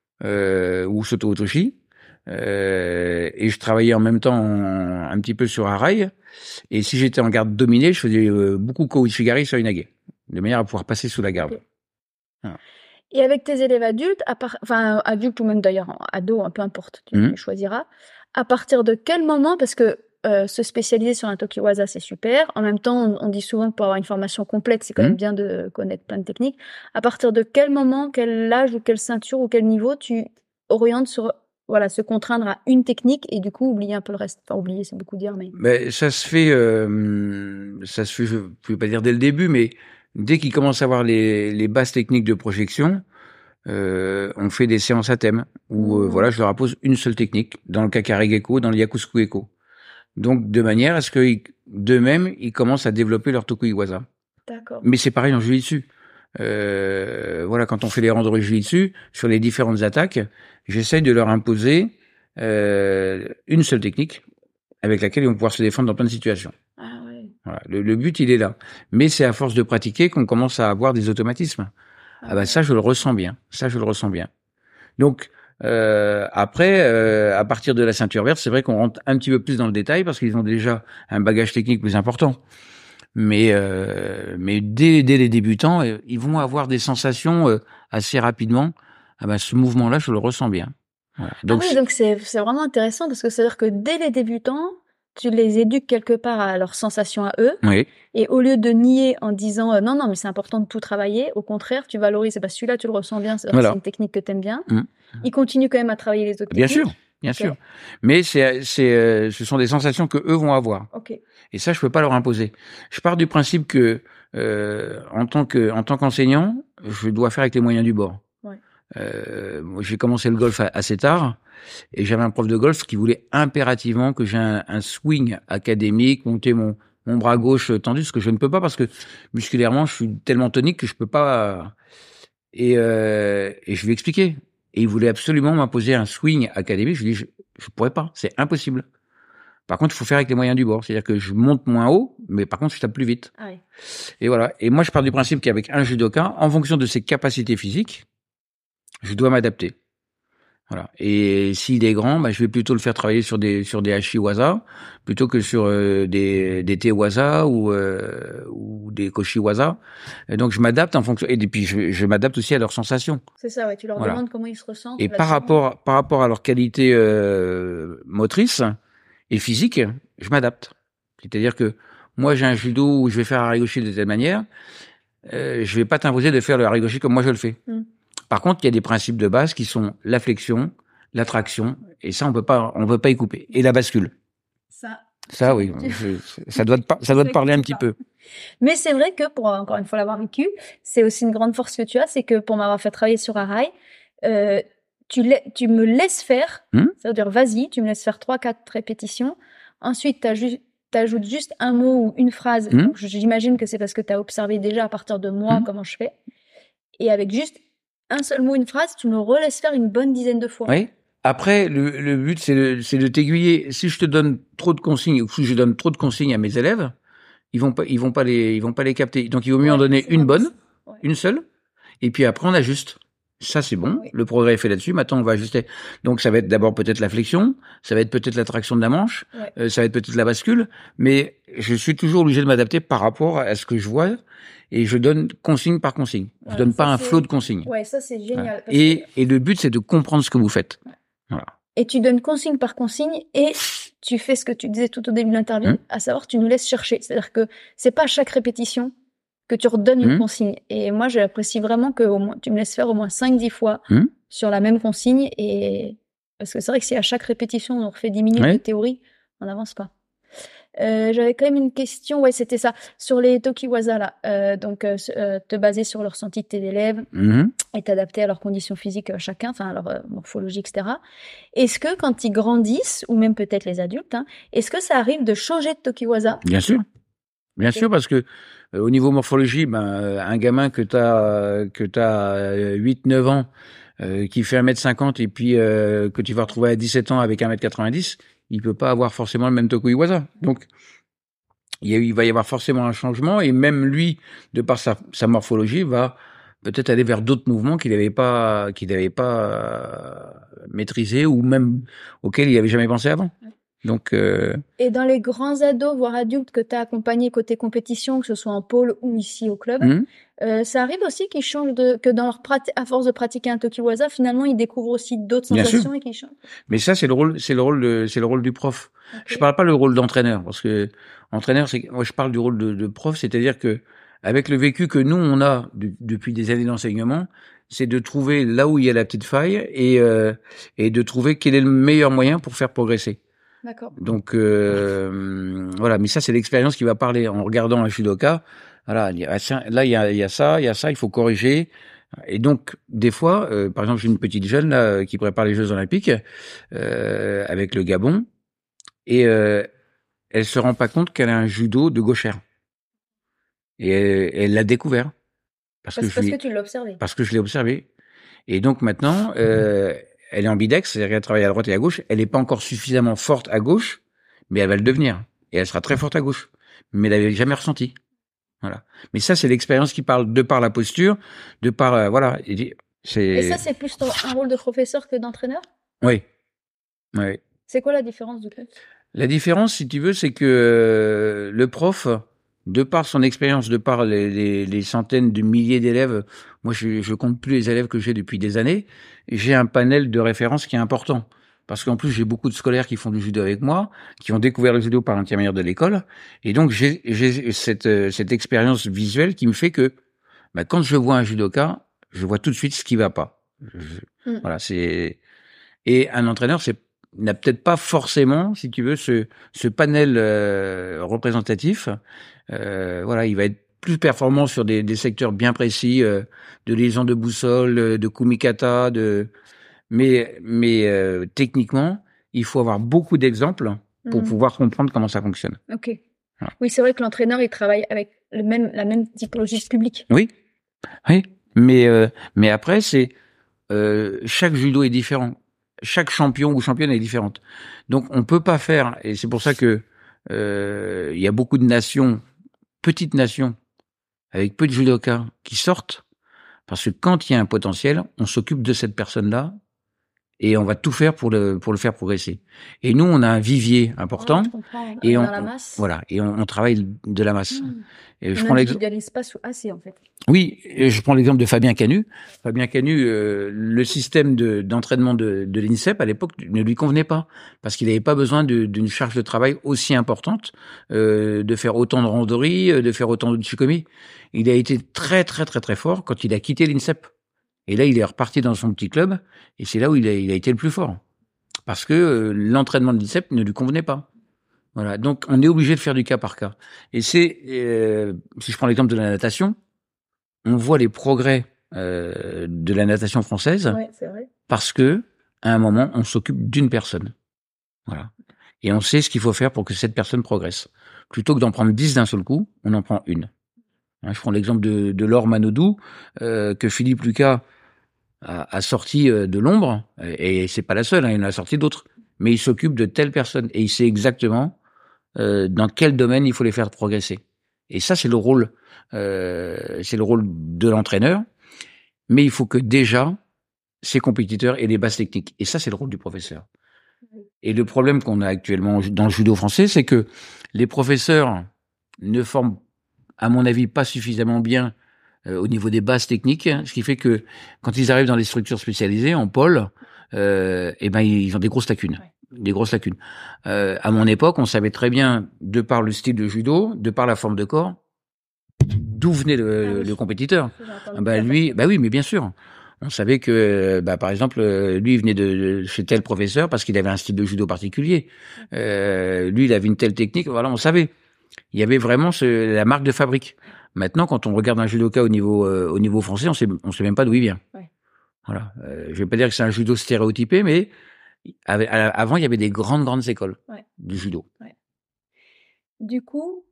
ou Soto Otoshi. Et je travaillais en même temps un petit peu sur Arai. Et si j'étais en garde dominée, je faisais beaucoup Kouchigari sur Inage, de manière à pouvoir passer sous la garde. Okay. Voilà. Et avec tes élèves adultes, adultes ou même d'ailleurs ados, peu importe, tu choisiras, à partir de quel moment, parce que se spécialiser sur un Tokiwaza, c'est super. En même temps, on dit souvent que pour avoir une formation complète, c'est quand même bien de connaître plein de techniques. À partir de quel moment, quel âge ou quelle ceinture ou quel niveau tu orientes sur se contraindre à une technique et du coup oublier un peu le reste. Enfin, oublier, c'est beaucoup dire, mais... Ça se fait, je ne peux pas dire dès le début, mais dès qu'ils commencent à avoir les bases techniques de projection, on fait des séances à thème où je leur impose une seule technique dans le Kakare Geko, dans le Yakusuku Eko. Donc de manière à ce que d'eux-mêmes ils commencent à développer leur Tokuiwaza. D'accord. Mais c'est pareil en Jiu-Jitsu. Quand on fait les rangs de Jiu-Jitsu sur les différentes attaques, j'essaye de leur imposer une seule technique avec laquelle ils vont pouvoir se défendre dans plein de situations. Ah ouais. Voilà. Le but, il est là. Mais c'est à force de pratiquer qu'on commence à avoir des automatismes. Ça, je le ressens bien. Donc, après, à partir de la ceinture verte, c'est vrai qu'on rentre un petit peu plus dans le détail parce qu'ils ont déjà un bagage technique plus important. Mais dès les débutants, ils vont avoir des sensations assez rapidement. Ce mouvement-là, je le ressens bien. Voilà. Donc c'est vraiment intéressant parce que c'est-à-dire que dès les débutants, tu les éduques quelque part à leurs sensations à eux. Oui. Et au lieu de nier en disant non, mais c'est important de tout travailler, au contraire, tu valorises, celui-là, tu le ressens bien, c'est une technique que tu aimes bien. Ils continuent quand même à travailler les autres techniques. Bien sûr. Mais ce sont des sensations que eux vont avoir. Okay. Et ça, je peux pas leur imposer. Je pars du principe que en tant qu'enseignant, je dois faire avec les moyens du bord. Ouais. Moi, j'ai commencé le golf assez tard et j'avais un prof de golf qui voulait impérativement que j'ai un swing académique, monter mon bras gauche tendu, ce que je ne peux pas parce que musculairement, je suis tellement tonique que je peux pas. Et je lui ai expliqué. Et il voulait absolument m'imposer un swing académique. Je lui ai dit, je pourrais pas, c'est impossible. Par contre, il faut faire avec les moyens du bord. C'est-à-dire que je monte moins haut, mais par contre, je tape plus vite. Ah oui. Et voilà. Et moi, je pars du principe qu'avec un judoka, en fonction de ses capacités physiques, je dois m'adapter. Voilà. Et s'il est grand, je vais plutôt le faire travailler sur des hachi waza plutôt que sur des te waza ou des koshi waza. Et donc je m'adapte en fonction. Et puis je m'adapte aussi à leurs sensations. C'est ça, ouais. Tu leur demandes comment ils se ressentent. Et par rapport à leur qualité motrice et physique, je m'adapte. C'est-à-dire que moi j'ai un judo où je vais faire un harigoshi de telle manière, je vais pas t'imposer de faire le harigoshi comme moi je le fais. Par contre, il y a des principes de base qui sont la flexion, la traction, et ça on peut pas y couper. Et la bascule. Ça oui, ça doit te parler un petit peu. Mais c'est vrai que pour encore une fois l'avoir vécu, c'est aussi une grande force que tu as, c'est que pour m'avoir fait travailler sur Arai, tu me laisses faire, c'est-à-dire vas-y, tu me laisses faire 3-4 répétitions. Ensuite, t'ajoutes juste un mot ou une phrase. Donc, j'imagine que c'est parce que tu as observé déjà à partir de moi comment je fais. Et avec juste un seul mot, une phrase, tu me relaisses faire une bonne dizaine de fois. Oui. Après, le but, c'est de t'aiguiller. Si je te donne trop de consignes, ou si je donne trop de consignes à mes élèves, ils vont pas les capter. Donc, il vaut mieux en donner une bonne, une seule. Et puis après, on ajuste. Ça, c'est bon. Oui. Le progrès est fait là-dessus. Maintenant, on va ajuster. Donc, ça va être d'abord peut-être la flexion. Ça va être peut-être la traction de la manche. Ça va être peut-être la bascule. Mais je suis toujours obligé de m'adapter par rapport à ce que je vois. Et je donne consigne par consigne. Je donne pas un flot de consignes. Ouais, ça, c'est génial. Voilà. Et le but, c'est de comprendre ce que vous faites. Voilà. Et tu donnes consigne par consigne et tu fais ce que tu disais tout au début de l'interview, à savoir, tu nous laisses chercher. C'est-à-dire que c'est pas à chaque répétition que tu redonnes une consigne. Et moi, j'apprécie vraiment que au moins, tu me laisses faire au moins 5-10 fois sur la même consigne. Et parce que c'est vrai que si à chaque répétition, on refait 10 minutes de théorie, on n'avance pas. J'avais quand même une question, ouais, c'était ça, sur les Tokiwaza là, te baser sur le ressenti de tes élèves et t'adapter à leurs conditions physiques chacun, enfin à leur morphologie, etc. Est-ce que quand ils grandissent, ou même peut-être les adultes, est-ce que ça arrive de changer de Tokiwaza? Bien sûr, parce que au niveau morphologie, un gamin que t'as 8-9 ans, qui fait 1m50 et puis que tu vas retrouver à 17 ans avec 1m90, il peut pas avoir forcément le même Tokuiwaza. Donc, il va y avoir forcément un changement et même lui, de par sa morphologie, va peut-être aller vers d'autres mouvements qu'il n'avait pas maîtrisés ou même auxquels il avait jamais pensé avant. Donc, Et dans les grands ados, voire adultes que tu as accompagnés côté compétition, que ce soit en pôle ou ici au club, ça arrive aussi qu'ils changent que dans leur à force de pratiquer un Tokiwaza, finalement, ils découvrent aussi d'autres sensations et qu'ils changent. Mais ça, c'est le rôle du prof. Okay. Je parle pas le rôle d'entraîneur, parce que entraîneur, moi, je parle du rôle de prof, c'est-à-dire que avec le vécu que nous on a depuis des années d'enseignement, c'est de trouver là où il y a la petite faille et de trouver quel est le meilleur moyen pour faire progresser. D'accord. Donc voilà, mais ça c'est l'expérience qui va parler en regardant un judoka. Voilà, là il y a ça, il faut corriger. Et donc des fois, par exemple, j'ai une petite jeune là qui prépare les Jeux Olympiques avec le Gabon et elle se rend pas compte qu'elle a un judo de gauchère. Et elle l'a découvert parce que tu l'as observé. Parce que je l'ai observé. Et donc maintenant, elle est ambidex, c'est-à-dire qu'elle travaille à droite et à gauche. Elle n'est pas encore suffisamment forte à gauche, mais elle va le devenir. Et elle sera très forte à gauche. Mais elle l'avait jamais ressenti. Voilà. Mais ça, c'est l'expérience qui parle de par la posture, de par voilà. Et ça, c'est plus un rôle de professeur que d'entraîneur? Oui. Oui. C'est quoi la différence du coup? La différence, si tu veux, c'est que le prof, de par son expérience, de par les centaines de milliers d'élèves, moi je compte plus les élèves que j'ai depuis des années, j'ai un panel de références qui est important. Parce qu'en plus, j'ai beaucoup de scolaires qui font du judo avec moi, qui ont découvert le judo par l'intermédiaire de l'école. Et donc, j'ai cette expérience visuelle qui me fait que, quand je vois un judoka, je vois tout de suite ce qui va pas. Voilà, et un entraîneur, n'a peut-être pas forcément, si tu veux, ce panel représentatif. Voilà, il va être plus performant sur des secteurs bien précis, de liaison de boussole, de kumikata, mais techniquement, il faut avoir beaucoup d'exemples pour pouvoir comprendre comment ça fonctionne. Ok. Voilà. Oui, c'est vrai que l'entraîneur, il travaille avec la même typologie de public. Oui, mais après, c'est chaque judo est différent. Chaque champion ou championne est différente. Donc, on peut pas faire, et c'est pour ça que il y a beaucoup de nations, petites nations, avec peu de judokas qui sortent, parce que quand il y a un potentiel, on s'occupe de cette personne-là et on va tout faire pour le faire progresser. Et nous, on a un vivier important et on travaille de la masse. Et je prends n'individualise pas assez en fait. Oui, je prends l'exemple de Fabien Canu. Fabien Canu, le système d'entraînement de l'INSEP à l'époque ne lui convenait pas parce qu'il n'avait pas besoin d'une charge de travail aussi importante, de faire autant de randonnées, de faire autant de tsukomi. Il a été très très très très fort quand il a quitté l'INSEP. Et là, il est reparti dans son petit club et c'est là où il a été le plus fort parce que l'entraînement de l'INSEP ne lui convenait pas. Voilà, donc on est obligé de faire du cas par cas. Et c'est, si je prends l'exemple de la natation, on voit les progrès de la natation française, c'est vrai. Parce que à un moment, on s'occupe d'une personne. Voilà. Et on sait ce qu'il faut faire pour que cette personne progresse. Plutôt que d'en prendre 10 d'un seul coup, on en prend une. Je prends l'exemple de Laure Manodou, que Philippe Lucas a sorti de l'ombre, et c'est pas la seule, il en a sorti d'autres. Mais il s'occupe de telle personne, et il sait exactement dans quel domaine il faut les faire progresser. Et ça, c'est le rôle de l'entraîneur. Mais il faut que déjà, ces compétiteurs aient les bases techniques. Et ça, c'est le rôle du professeur. Et le problème qu'on a actuellement dans le judo français, c'est que les professeurs ne forment, à mon avis, pas suffisamment bien au niveau des bases techniques, ce qui fait que quand ils arrivent dans les structures spécialisées, en pôle, ils ont des grosses lacunes. Des grosses lacunes. À mon époque, on savait très bien, de par le style de judo, de par la forme de corps, d'où venait le compétiteur. Oui, mais bien sûr. On savait que, par exemple, lui, il venait de chez tel professeur parce qu'il avait un style de judo particulier. Lui, il avait une telle technique. Voilà, on savait. Il y avait vraiment la marque de fabrique. Maintenant, quand on regarde un judoka au niveau français, on sait même pas d'où il vient. Ouais. Voilà. Je vais pas dire que c'est un judo stéréotypé, mais avant, il y avait des grandes écoles du judo. Ouais. Du coup,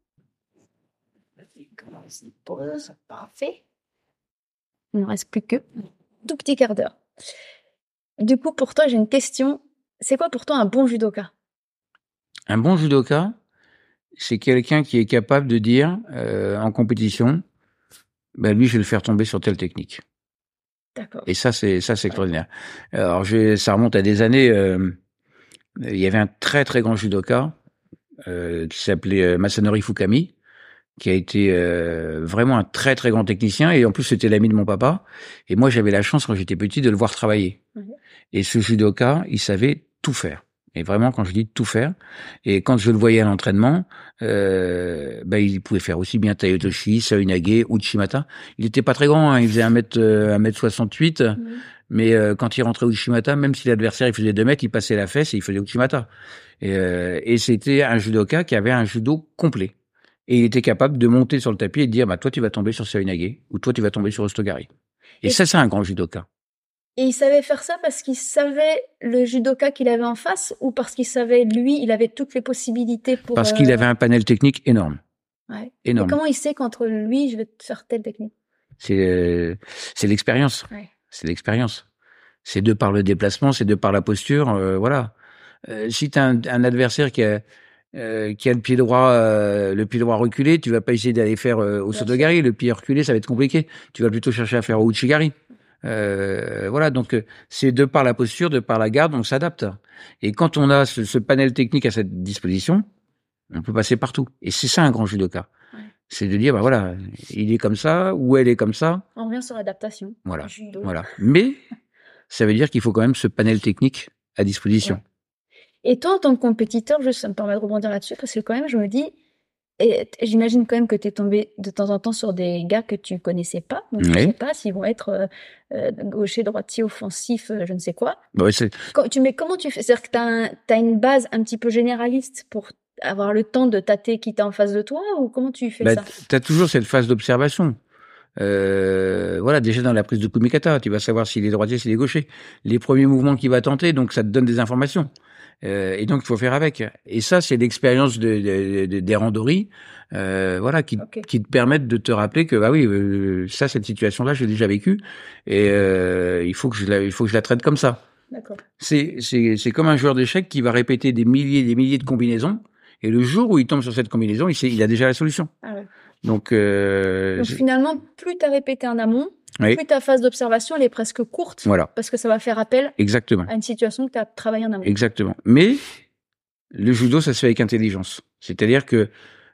pause, parfait. Il ne reste plus que tout petit quart d'heure. Du coup, pour toi, j'ai une question. C'est quoi pour toi un bon judoka? Un bon judoka, c'est quelqu'un qui est capable de dire en compétition, lui, je vais le faire tomber sur telle technique. D'accord. Et ça, c'est extraordinaire. Alors, ça remonte à des années. Il y avait un très très grand judoka qui s'appelait Masanori Fukami, qui a été vraiment un très très grand technicien, et en plus c'était l'ami de mon papa. Et moi, j'avais la chance quand j'étais petit de le voir travailler. Et ce judoka, il savait tout faire. Et vraiment, quand je dis tout faire, et quand je le voyais à l'entraînement, il pouvait faire aussi bien Taiotoshi, Saunage, Uchimata. Il était pas très grand, il faisait 1m68, mais quand il rentrait Uchimata, même si l'adversaire il faisait 2 mètres, il passait la fesse et il faisait Uchimata. Et c'était un judoka qui avait un judo complet. Et il était capable de monter sur le tapis et de dire, toi tu vas tomber sur Saunage, ou toi tu vas tomber sur Ostogari. Et ça, c'est un grand judoka. Et il savait faire ça parce qu'il savait le judoka qu'il avait en face, ou parce qu'il savait, lui, il avait toutes les possibilités pour... Parce qu'il avait un panel technique énorme. Ouais. Énorme. Et comment il sait qu'entre lui, je vais faire telle technique? C'est l'expérience. Ouais. C'est l'expérience. C'est de par le déplacement, c'est de par la posture, voilà. Si t'as un adversaire qui a le pied droit reculé, tu vas pas essayer d'aller faire au Sotogari. Le pied reculé, ça va être compliqué. Tu vas plutôt chercher à faire au Uchigari. Voilà, donc c'est de par la posture, de par la garde, on s'adapte. Et quand on a ce panel technique à cette disposition, on peut passer partout. Et c'est ça un grand judoka. Ouais. C'est de dire, voilà, il est comme ça, ou elle est comme ça. On revient sur l'adaptation. Voilà, voilà. Mais ça veut dire qu'il faut quand même ce panel technique à disposition. Ouais. Et toi, en tant que compétiteur, ça me permet de rebondir là-dessus, parce que quand même, je me dis, et j'imagine quand même que tu es tombé de temps en temps sur des gars que tu connaissais pas. Donc, je sais pas s'ils vont être gaucher, droitier, offensif, je ne sais quoi. Ouais, comment tu fais? C'est-à-dire que t'as une base un petit peu généraliste pour avoir le temps de tâter qui t'es en face de toi, ou comment tu fais ça? T'as toujours cette phase d'observation. Voilà, déjà dans la prise de Kumikata, tu vas savoir s'il est droitier, s'il est gaucher. Les premiers mouvements qu'il va tenter, donc ça te donne des informations. Et donc il faut faire avec. Et ça, c'est l'expérience des randonnées, voilà, qui te permettent de te rappeler que bah oui, ça, cette situation-là, j'ai déjà vécu, et il faut que je la traite comme ça. D'accord. C'est comme un joueur d'échecs qui va répéter des milliers de combinaisons, et le jour où il tombe sur cette combinaison, il a déjà la solution. Ah ouais. Donc finalement, plus tu as répété en amont, plus ta phase d'observation elle est presque courte, voilà. Parce que ça va faire appel Exactement. à une situation que tu as travaillé en amont. Exactement. Mais le judo, ça se fait avec intelligence. C'est-à-dire que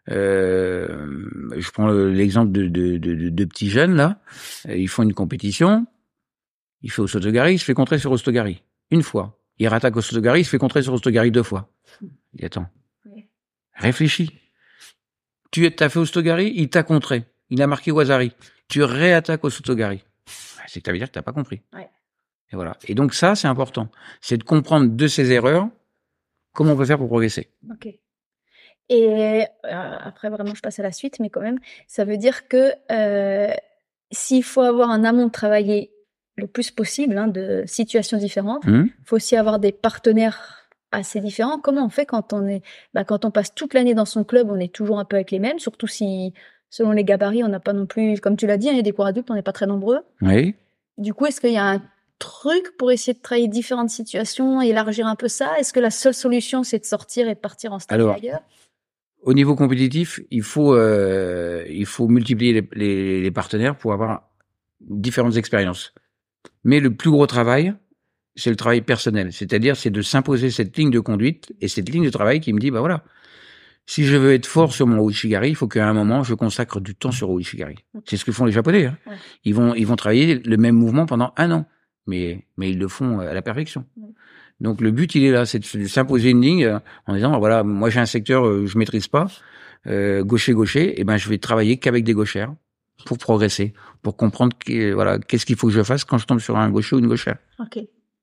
je prends l'exemple de petits jeunes là, ils font une compétition, il fait Osotogari, il se fait contrer sur Osotogari une fois. Il rattaque Osotogari, il se fait contrer sur Osotogari 2 fois. Il dit attends, réfléchis. Tu t'as fait Osotogari, il t'a contré. Il a marqué Wazari. Tu réattaques Osotogari. C'est que ça veut dire que t'as pas compris. Ouais. Et voilà. Et donc ça, c'est important. C'est de comprendre de ses erreurs comment on peut faire pour progresser. Ok. Et après, vraiment, je passe à la suite, mais quand même, ça veut dire que s'il faut avoir un amont travaillé le plus possible, de situations différentes, il faut aussi avoir des partenaires assez différents. Comment on fait quand on passe toute l'année dans son club, on est toujours un peu avec les mêmes, surtout si, selon les gabarits, on n'a pas non plus, comme tu l'as dit, il y a des cours adultes, on n'est pas très nombreux. Oui. Du coup, est-ce qu'il y a un truc pour essayer de travailler différentes situations, élargir un peu ça? Est-ce que la seule solution, c'est de sortir et de partir en stage ailleurs? Au niveau compétitif, il faut multiplier les partenaires pour avoir différentes expériences. Mais le plus gros travail, c'est le travail personnel. C'est-à-dire, c'est de s'imposer cette ligne de conduite et cette ligne de travail qui me dit, bah voilà, si je veux être fort sur mon Ouichigari, il faut qu'à un moment, je consacre du temps sur Ouichigari. C'est ce que font les Japonais. Hein. Ouais. Ils vont travailler le même mouvement pendant 1 an. Mais ils le font à la perfection. Ouais. Donc le but, il est là, c'est de s'imposer une ligne en disant, voilà, moi j'ai un secteur je maîtrise pas, gaucher, et ben je vais travailler qu'avec des gauchères pour progresser, pour comprendre qu'est-ce qu'il faut que je fasse quand je tombe sur un gaucher ou une gauchère. Ok.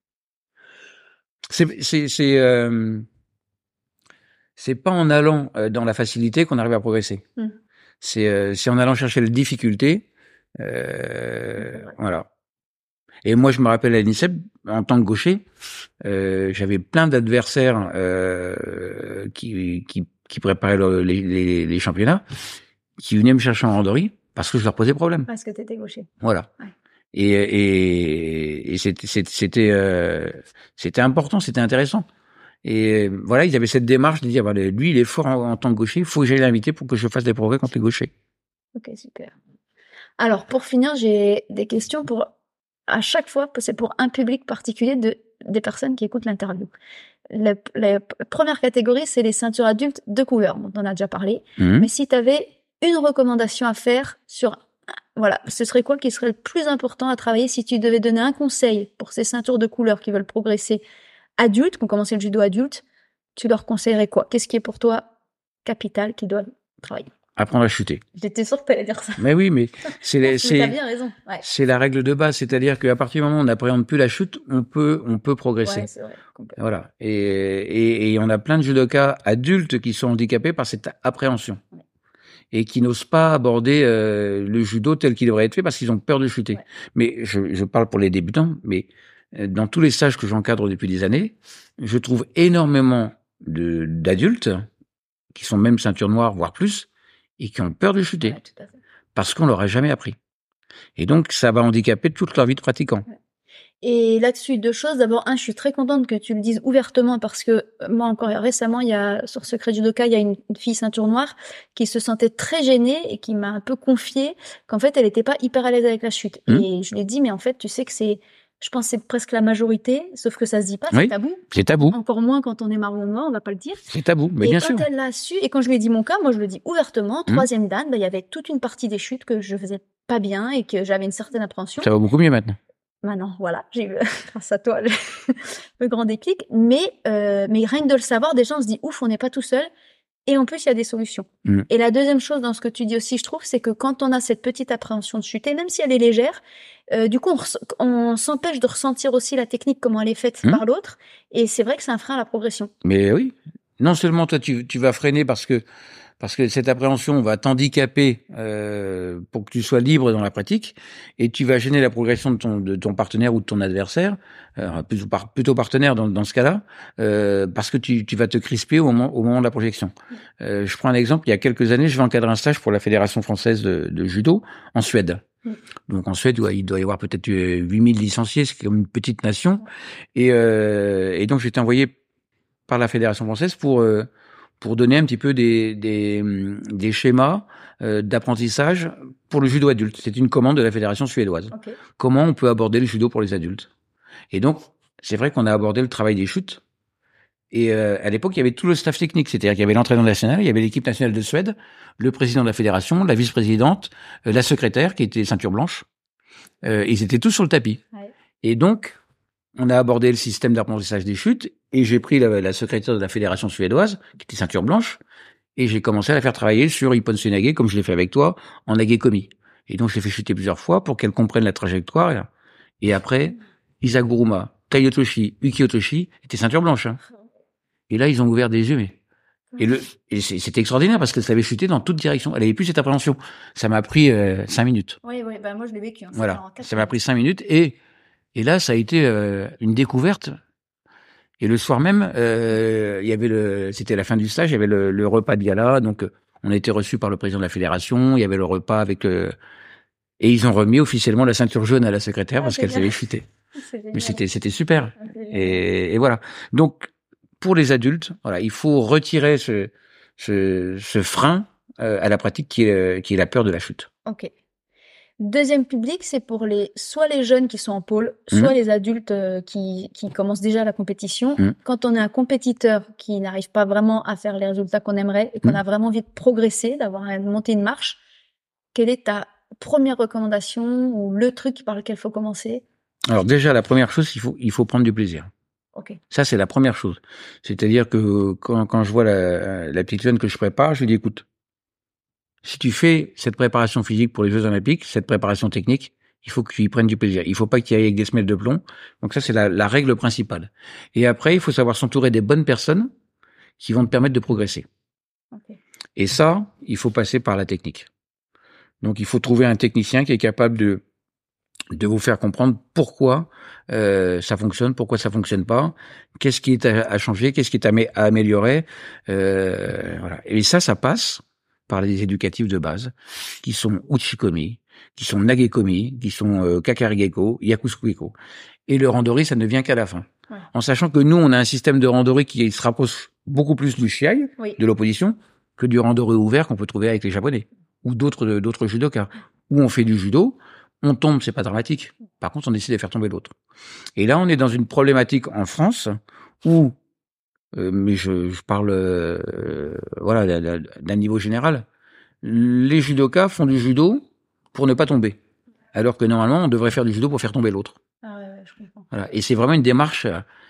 C'est pas en allant dans la facilité qu'on arrive à progresser. C'est en allant chercher la difficulté, voilà. Et moi, je me rappelle à l'INSEP, en tant que gaucher, j'avais plein d'adversaires qui préparaient les championnats, qui venaient me chercher en randonnerie parce que je leur posais problème. Parce que t'étais gaucher. Voilà. Ouais. Et c'était important, c'était intéressant. Et voilà, ils avaient cette démarche de dire, voilà, lui, il est fort en tant que gaucher, il faut que j'aille l'inviter pour que je fasse des progrès contre les gauchers. Ok, super. Alors, pour finir, j'ai des questions à chaque fois, c'est pour un public particulier des personnes qui écoutent l'interview. La première catégorie, c'est les ceintures adultes de couleur. On en a déjà parlé. Mais si tu avais une recommandation à faire ce serait quoi qui serait le plus important à travailler si tu devais donner un conseil pour ces ceintures de couleur qui veulent progresser adultes, qui ont commencé le judo adulte, tu leur conseillerais quoi? Qu'est-ce qui est pour toi capital qui doit travailler? Apprendre à chuter. J'étais sûre que t'allais dire ça. Mais oui, mais t'as bien raison. Ouais. C'est la règle de base, c'est-à-dire qu'à partir du moment où on n'appréhende plus la chute, on peut progresser. Ouais, c'est vrai. Voilà. Et on a plein de judokas adultes qui sont handicapés par cette appréhension. Ouais. Et qui n'osent pas aborder le judo tel qu'il devrait être fait parce qu'ils ont peur de chuter. Ouais. Mais je parle pour les débutants, mais dans tous les stages que j'encadre depuis des années, je trouve énormément d'adultes qui sont même ceinture noire, voire plus, et qui ont peur de chuter, ouais, tout à fait. Parce qu'on leur a jamais appris. Et donc, ça va handicaper toute leur vie de pratiquant. Ouais. Et là-dessus, 2 choses. D'abord, je suis très contente que tu le dises ouvertement parce que moi, encore récemment, sur Secret Judoka, il y a une fille ceinture noire qui se sentait très gênée et qui m'a un peu confié qu'en fait, elle n'était pas hyper à l'aise avec la chute. Et je lui ai dit, mais en fait, tu sais que je pense que c'est presque la majorité, sauf que ça se dit pas, c'est oui, tabou. C'est tabou. Encore moins quand on est marron noir, on va pas le dire. C'est tabou, mais bien sûr. Et quand elle l'a su, et quand je lui ai dit mon cas, moi je le dis ouvertement, 3e dan, il y avait toute une partie des chutes que je faisais pas bien et que j'avais une certaine appréhension. Ça va beaucoup mieux maintenant. Maintenant, voilà, j'ai eu, grâce à toi, le grand déclic. Mais rien que de le savoir, déjà on se dit ouf, on n'est pas tout seul. Et en plus, il y a des solutions. Et la deuxième chose dans ce que tu dis aussi, je trouve, c'est que quand on a cette petite appréhension de chuter, même si elle est légère, du coup, on s'empêche de ressentir aussi la technique, comment elle est faite par l'autre. Et c'est vrai que c'est un frein à la progression. Mais oui. non seulement toi tu vas freiner parce que cette appréhension va t'handicaper pour que tu sois libre dans la pratique, et tu vas gêner la progression de ton partenaire ou de ton adversaire, plutôt partenaire dans ce cas-là, parce que tu vas te crisper au moment de la projection. Je prends un exemple. Il y a quelques années, je vais encadrer un stage pour la Fédération française de judo en Suède. Donc en Suède, il doit y avoir peut-être 8000 licenciés, c'est comme une petite nation, et donc j'étais envoyé par la Fédération française pour donner un petit peu des schémas d'apprentissage pour le judo adulte. C'est une commande de la Fédération suédoise. Okay. Comment on peut aborder le judo pour les adultes. Et donc, c'est vrai qu'on a abordé le travail des chutes. Et à l'époque, il y avait tout le staff technique. C'est-à-dire qu'il y avait l'entraîneur national, il y avait l'équipe nationale de Suède, le président de la fédération, la vice-présidente, la secrétaire qui était ceinture blanche. Ils étaient tous sur le tapis. Ouais. Et donc, on a abordé le système d'apprentissage des chutes, et j'ai pris la secrétaire de la fédération suédoise, qui était ceinture blanche, et j'ai commencé à la faire travailler sur Ippon Nage, comme je l'ai fait avec toi, en Nage Komi. Et donc, je l'ai fait chuter plusieurs fois pour qu'elle comprenne la trajectoire. Et après, Isaguruma, Taiotoshi, Ukiotoshi étaient ceinture blanche. Hein. Et là, ils ont ouvert des yeux, mais... Et c'était extraordinaire parce qu'elle savait chuter dans toute direction. Elle avait plus cette appréhension. Ça m'a pris 5 minutes. Oui, bah moi je l'ai vécu. Hein, voilà, ça m'a pris 5 minutes, et là, ça a été une découverte. Et le soir même, il y avait c'était la fin du stage, il y avait le repas de gala. Donc, on a été reçus par le président de la fédération. Il y avait le repas avec et ils ont remis officiellement la ceinture jaune à la secrétaire parce qu'elle savait chuter. Mais c'était super. Et voilà. Donc, pour les adultes, voilà, il faut retirer ce frein à la pratique qui est la peur de la chute. Ok. Deuxième public, c'est pour soit les jeunes qui sont en pôle, soit les adultes qui commencent déjà la compétition. Quand on est un compétiteur qui n'arrive pas vraiment à faire les résultats qu'on aimerait et qu'on a vraiment envie de progresser, de monter une marche, quelle est ta première recommandation ou le truc par lequel il faut commencer? Alors déjà, la première chose, il faut prendre du plaisir. Okay. Ça, c'est la première chose. C'est-à-dire que quand je vois la petite jeune que je prépare, je lui dis, écoute, si tu fais cette préparation physique pour les Jeux Olympiques, cette préparation technique, il faut que tu y prennes du plaisir. Il faut pas que tu y ailles avec des semelles de plomb. Donc ça, c'est la règle principale. Et après, il faut savoir s'entourer des bonnes personnes qui vont te permettre de progresser. Okay. Et ça, il faut passer par la technique. Donc, il faut trouver un technicien qui est capable de vous faire comprendre pourquoi ça fonctionne, pourquoi ça fonctionne pas, qu'est-ce qui est à changer, qu'est-ce qui est à améliorer. Voilà. Et ça passe par les éducatifs de base, qui sont Uchikomi, qui sont Nagekomi, qui sont Kakarigeko, Yakusukueko. Et le randori, ça ne vient qu'à la fin. Ouais. En sachant que nous, on a un système de randori qui se rapproche beaucoup plus du shiai, de l'opposition, que du randori ouvert qu'on peut trouver avec les Japonais, ou d'autres judokas, où on fait du judo, on tombe, c'est pas dramatique. Par contre, on décide de faire tomber l'autre. Et là, on est dans une problématique en France où mais je parle voilà d'un niveau général. Les judokas font du judo pour ne pas tomber, alors que normalement on devrait faire du judo pour faire tomber l'autre. Ah ouais, je comprends. Voilà, et c'est vraiment une démarche.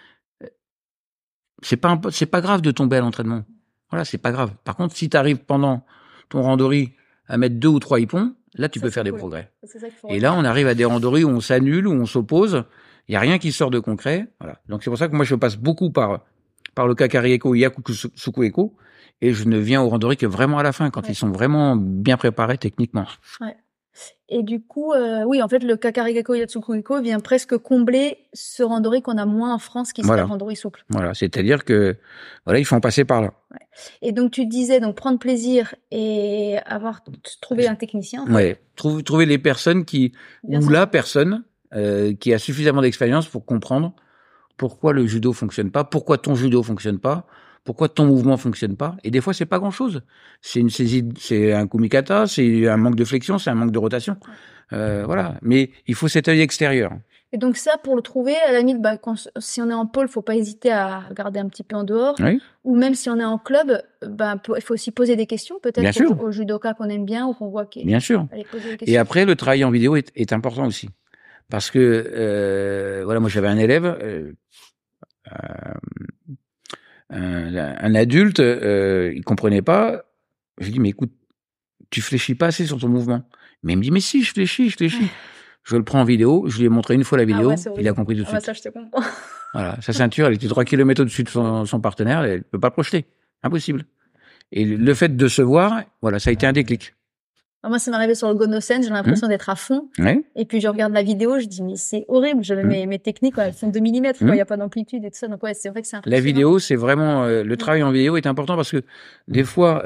C'est pas grave de tomber à l'entraînement. Voilà, c'est pas grave. Par contre, si tu arrives pendant ton randori à mettre 2 ou 3 hippons, là tu peux faire des progrès. Et là, on arrive à des randoris où on s'annule, où on s'oppose. Il y a rien qui sort de concret. Voilà. Donc c'est pour ça que moi je passe beaucoup par le Kakarigeko, Yakusukueko, et je ne viens au randori que vraiment à la fin, quand ils sont vraiment bien préparés techniquement. Ouais. Et du coup, oui, en fait, le Kakarigeko, Yakusukueko vient presque combler ce randori qu'on a moins en France, qui serait le randori souple. Voilà, c'est-à-dire que, voilà, il faut en passer par là. Ouais. Et donc, tu disais, donc, prendre plaisir et trouver un technicien. En fait. Ouais, trouver les personnes la personne qui a suffisamment d'expérience pour comprendre pourquoi le judo fonctionne pas, pourquoi ton judo fonctionne pas, pourquoi ton mouvement fonctionne pas. Et des fois, c'est pas grand-chose. C'est un kumikata, c'est un manque de flexion, c'est un manque de rotation. Voilà. Mais il faut cet œil extérieur. Et donc ça, pour le trouver, à la limite, si on est en pôle, faut pas hésiter à regarder un petit peu en dehors. Oui. Ou même si on est en club, il faut aussi poser des questions, peut-être aux judokas qu'on aime bien ou qu'on voit Bien sûr. Et après, le travail en vidéo est important aussi. Parce que, voilà, moi j'avais un élève, un adulte, il comprenait pas. Je lui dis, mais écoute, tu fléchis pas assez sur ton mouvement. Mais il me dit, mais si, je fléchis. Je le prends en vidéo, je lui ai montré une fois la vidéo, il a compris tout de suite. Ça, je te comprends. Voilà, sa ceinture, elle était 3 kilomètres au-dessus de son partenaire, elle peut pas projeter. Impossible. Et le fait de se voir, voilà, ça a été un déclic. Moi, ça m'est arrivé sur le Gonocène, j'ai l'impression d'être à fond. Ouais. Et puis, je regarde la vidéo, je dis, mais c'est horrible. J'avais mes techniques, elles font 2 millimètres, il y a pas d'amplitude et tout ça. Donc, ouais, c'est vrai que c'est impressionnant. La vidéo, c'est vraiment, le travail en vidéo est important parce que des fois,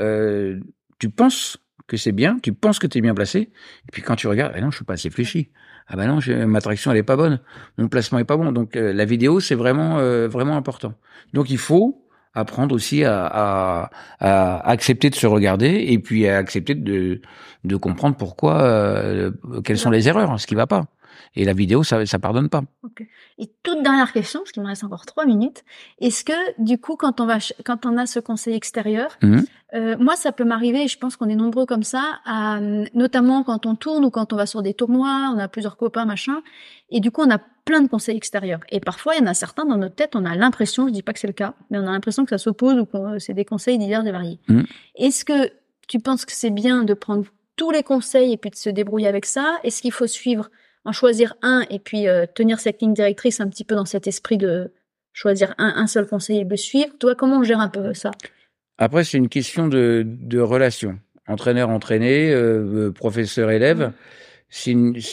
tu penses que c'est bien, tu penses que tu es bien placé. Et puis, quand tu regardes, non, je suis pas assez fléchi. Ah ben non, ma traction, elle est pas bonne. Mon placement est pas bon. Donc, la vidéo, c'est vraiment, vraiment important. Donc, il faut apprendre aussi à accepter de se regarder et puis à accepter de comprendre pourquoi, quelles sont les erreurs, ce qui va pas. Et la vidéo, ça pardonne pas. Okay. Et toute dernière question, parce qu'il me reste encore 3 minutes. Est-ce que, du coup, quand on a ce conseil extérieur, moi, ça peut m'arriver, et je pense qu'on est nombreux comme ça, notamment quand on tourne ou quand on va sur des tournois, on a plusieurs copains, machin, et du coup, on a plein de conseils extérieurs. Et parfois, il y en a certains dans notre tête, on a l'impression, je dis pas que c'est le cas, mais on a l'impression que ça s'oppose ou que c'est des conseils divers et variés. Est-ce que tu penses que c'est bien de prendre tous les conseils et puis de se débrouiller avec ça? Est-ce qu'il faut en choisir un et puis tenir cette ligne directrice un petit peu dans cet esprit de choisir un seul conseil et le suivre? Toi, comment on gère un peu ça? Après, c'est une question de relation. Entraîneur-entraîné, professeur-élève, c'est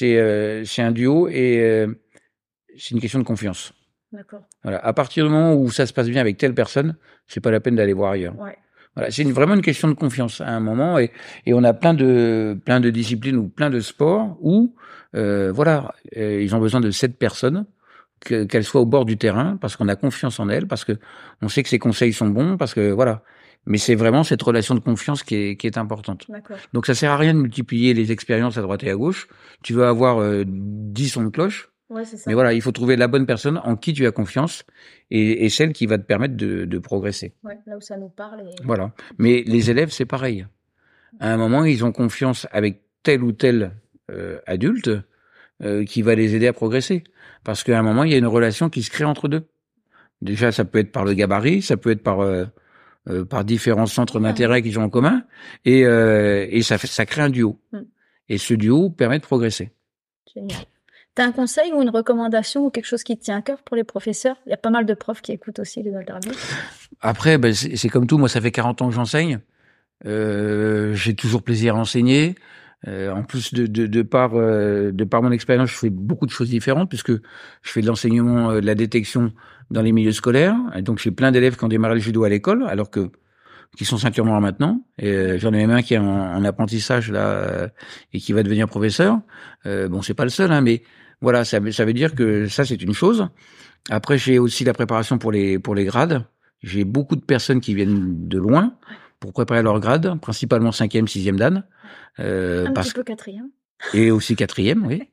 un duo et c'est une question de confiance. D'accord. Voilà. À partir du moment où ça se passe bien avec telle personne, c'est pas la peine d'aller voir ailleurs. Ouais. Voilà, c'est vraiment une question de confiance à un moment et on a plein de disciplines ou plein de sports où ils ont besoin de cette personne, qu'elle soit au bord du terrain parce qu'on a confiance en elle, parce que on sait que ses conseils sont bons, parce que voilà. Mais c'est vraiment cette relation de confiance qui est importante. D'accord. Donc ça sert à rien de multiplier les expériences à droite et à gauche. Tu veux avoir 10 sons de cloche. Ouais, c'est ça. Mais voilà, il faut trouver la bonne personne en qui tu as confiance et celle qui va te permettre de progresser. Ouais, là où ça nous parle. Voilà. Mais les élèves, c'est pareil. À un moment, ils ont confiance avec tel ou tel adulte qui va les aider à progresser. Parce qu'à un moment, il y a une relation qui se crée entre deux. Déjà, ça peut être par le gabarit, ça peut être par différents centres d'intérêt qu'ils ont en commun, et ça crée un duo. Et ce duo permet de progresser. Génial. T'as un conseil ou une recommandation ou quelque chose qui te tient à cœur pour les professeurs? Il y a pas mal de profs qui écoutent aussi les interviews. Après, c'est comme tout. Moi, ça fait 40 ans que j'enseigne. J'ai toujours plaisir à enseigner. En plus de par mon expérience, je fais beaucoup de choses différentes puisque je fais de l'enseignement, de la détection dans les milieux scolaires. Et donc, j'ai plein d'élèves qui ont démarré le judo à l'école, alors qui sont ceinture noire maintenant. Et j'en ai même un qui est en apprentissage là et qui va devenir professeur. Bon, c'est pas le seul, hein, mais voilà, ça veut dire que ça, c'est une chose. Après, j'ai aussi la préparation pour les grades. J'ai beaucoup de personnes qui viennent de loin pour préparer leur grade, principalement 5e, 6e dan. Un petit peu 4e. Et aussi 4e, oui.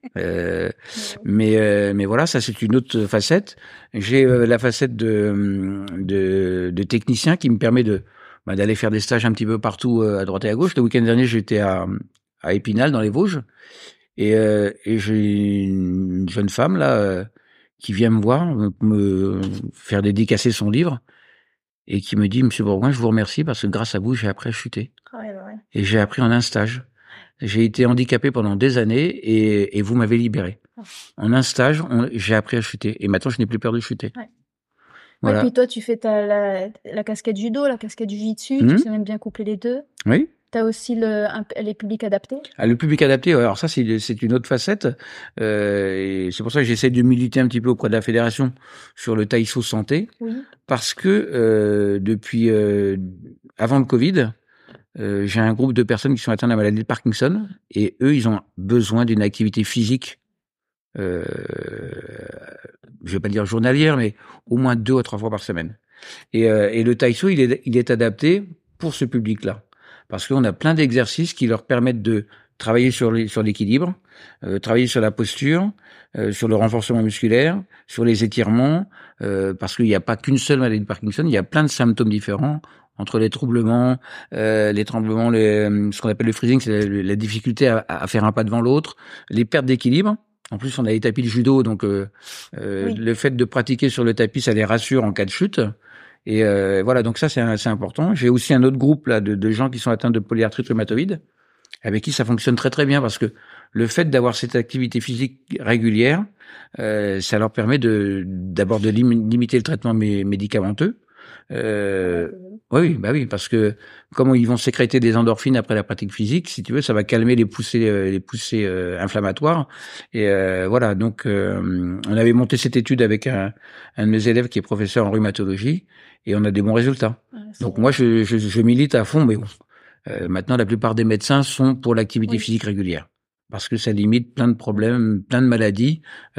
Mais voilà, ça c'est une autre facette. J'ai la facette de technicien qui me permet d'aller faire des stages un petit peu partout à droite et à gauche. Le week-end dernier, j'étais à Épinal dans les Vosges et j'ai une jeune femme là qui vient me voir, me faire dédicacer son livre. Et qui me dit, Monsieur Bourgoin, je vous remercie parce que grâce à vous, j'ai appris à chuter. Ouais. Et j'ai appris en un stage. J'ai été handicapé pendant des années et vous m'avez libéré. En un stage, j'ai appris à chuter. Et maintenant, je n'ai plus peur de chuter. Ouais. Voilà. Et puis toi, tu fais la casquette judo, la casquette jujitsu, tu sais même bien coupler les deux. Oui. T'as aussi les publics adaptés. Ah, le public adapté, alors ça c'est une autre facette. Et c'est pour ça que j'essaie de militer un petit peu auprès de la fédération sur le Taïso santé, parce que depuis avant le Covid, j'ai un groupe de personnes qui sont atteintes de la maladie de Parkinson et eux ils ont besoin d'une activité physique. Je vais pas dire journalière, mais au moins 2 à 3 fois par semaine. Et le Taïso il est adapté pour ce public-là. Parce qu'on a plein d'exercices qui leur permettent de travailler sur l'équilibre, travailler sur la posture, sur le renforcement musculaire, sur les étirements, parce qu'il n'y a pas qu'une seule maladie de Parkinson, il y a plein de symptômes différents entre les troublements, les tremblements, ce qu'on appelle le freezing, c'est la difficulté à faire un pas devant l'autre, les pertes d'équilibre. En plus, on a les tapis de judo, donc le fait de pratiquer sur le tapis, ça les rassure en cas de chute. Et voilà, donc ça c'est important. J'ai aussi un autre groupe là de gens qui sont atteints de polyarthrite rhumatoïde avec qui ça fonctionne très très bien, parce que le fait d'avoir cette activité physique régulière, ça leur permet d'abord de limiter le traitement médicamenteux. Oui, parce que comme ils vont sécréter des endorphines après la pratique physique, si tu veux, ça va calmer les poussées inflammatoires. Et voilà, donc on avait monté cette étude avec un de mes élèves qui est professeur en rhumatologie, et on a des bons résultats. Donc moi, je milite à fond, mais bon, maintenant la plupart des médecins sont pour l'activité physique régulière, parce que ça limite plein de problèmes, plein de maladies,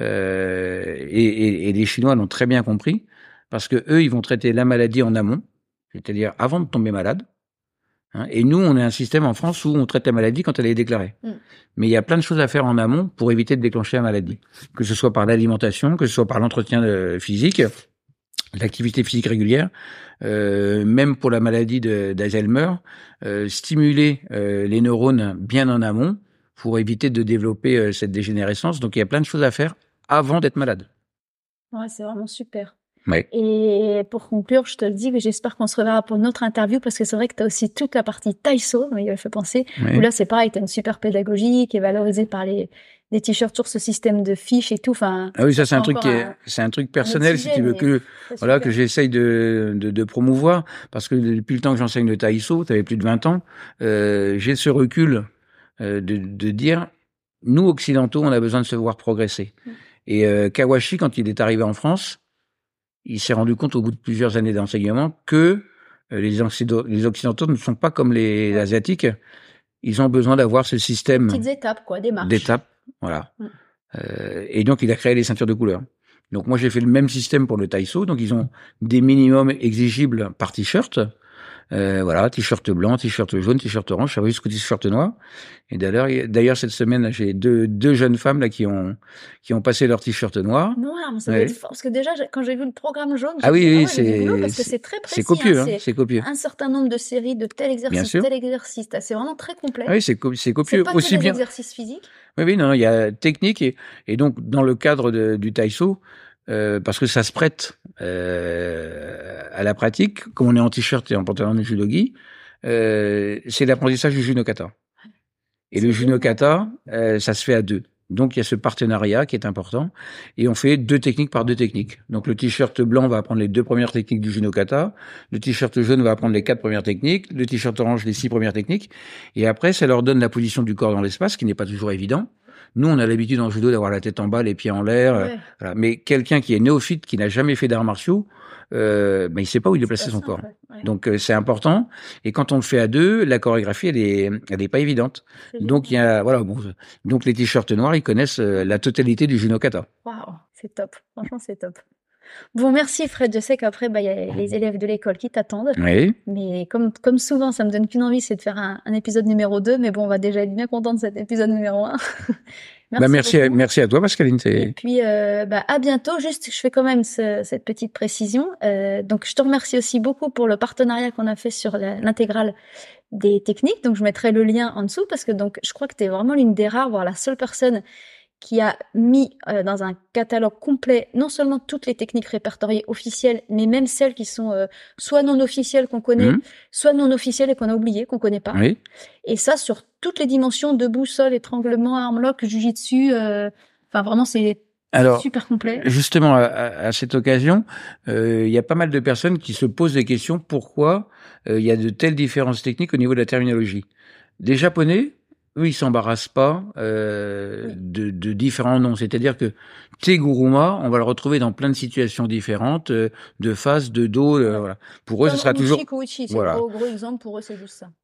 et les Chinois l'ont très bien compris. Parce que eux, ils vont traiter la maladie en amont, c'est-à-dire avant de tomber malade. Hein, et nous, on a un système en France où on traite la maladie quand elle est déclarée. Mais il y a plein de choses à faire en amont pour éviter de déclencher la maladie. Que ce soit par l'alimentation, que ce soit par l'entretien physique, l'activité physique régulière, même pour la maladie d'Alzheimer, stimuler les neurones bien en amont pour éviter de développer cette dégénérescence. Donc il y a plein de choses à faire avant d'être malade. Ouais, c'est vraiment super. Ouais. Et pour conclure, je te le dis, mais j'espère qu'on se reverra pour une autre interview, parce que c'est vrai que tu as aussi toute la partie Taiso, il m'a fait penser, où là c'est pareil, tu as une super pédagogie qui est valorisée par les t-shirts sur ce système de fiches et tout. Enfin, ah oui, ça c'est un truc personnel, si tu veux, que j'essaye de promouvoir, parce que depuis le temps que j'enseigne le Taiso, tu avais plus de 20 ans, j'ai ce recul de dire, nous occidentaux, on a besoin de se voir progresser. Et Kawashi, quand il est arrivé en France, il s'est rendu compte au bout de plusieurs années d'enseignement que les Occidentaux ne sont pas comme les Asiatiques. Ils ont besoin d'avoir ce système. Petites étapes, quoi, des marches. D'étapes, voilà. Et donc, il a créé les ceintures de couleur. Donc, moi, j'ai fait le même système pour le Taiso. Donc, ils ont des minimums exigibles par t-shirt. Voilà, t-shirt blanc, t-shirt jaune, t-shirt orange, jusqu'au t-shirt noir. Et d'ailleurs, cette semaine, j'ai deux jeunes femmes là qui ont passé leur t-shirt noir. Noir, mais ça doit être fort, parce que déjà, quand j'ai vu le programme jaune, c'est parce que c'est très précis. C'est copieux, hein, c'est copieux. Un certain nombre de séries de tel exercice, tel exercice. C'est vraiment très complet. Ah oui, c'est copieux. C'est pas aussi que des bien. exercices physiques. Oui, non, il y a technique et donc dans le cadre du Taiso. Parce que ça se prête à la pratique, comme on est en t-shirt et en pantalon de judogi, c'est l'apprentissage du Juno-Kata. Et le Juno-Kata, ça se fait à deux. Donc il y a ce partenariat qui est important, et on fait 2 techniques par 2 techniques. Donc le t-shirt blanc va apprendre les 2 premières techniques du Juno-Kata, le t-shirt jaune va apprendre les 4 premières techniques, le t-shirt orange les 6 premières techniques, et après ça leur donne la position du corps dans l'espace, qui n'est pas toujours évident. Nous, on a l'habitude en judo d'avoir la tête en bas, les pieds en l'air. Voilà. Mais quelqu'un qui est néophyte, qui n'a jamais fait d'arts martiaux, il sait pas où il doit placer son corps. Donc c'est important. Et quand on le fait à 2, la chorégraphie, elle est pas évidente. Donc il y a donc les t-shirts noirs, ils connaissent la totalité du Juno-Kata. Waouh, c'est top. Franchement, c'est top. Bon, merci Fred. Je sais qu'après, il y a les élèves de l'école qui t'attendent. Oui. Mais comme souvent, ça me donne qu'une envie, c'est de faire un épisode numéro 2. Mais bon, on va déjà être bien content de cet épisode numéro 1. Merci à toi, Pascaline. Et puis, à bientôt. Juste, je fais quand même cette petite précision. Donc, je te remercie aussi beaucoup pour le partenariat qu'on a fait sur l'intégrale des techniques. Donc, je mettrai le lien en dessous, parce que donc, je crois que tu es vraiment l'une des rares, voire la seule personne qui a mis dans un catalogue complet non seulement toutes les techniques répertoriées officielles, mais même celles qui sont soit non officielles qu'on connaît, soit non officielles et qu'on a oubliées, qu'on connaît pas. Oui. Et ça sur toutes les dimensions, debout, sol, étranglement, arm lock, jujitsu. Vraiment, c'est super complet. Justement, à cette occasion, il y a pas mal de personnes qui se posent des questions pourquoi il y a de telles différences techniques au niveau de la terminologie. Les Japonais, eux, ils s'embarrassent pas de différents noms. C'est-à-dire que Teguruma, on va le retrouver dans plein de situations différentes, de face, de dos. Voilà. Pour eux, ce sera toujours. Kouchi, c'est un gros exemple. Pour eux, c'est juste ça.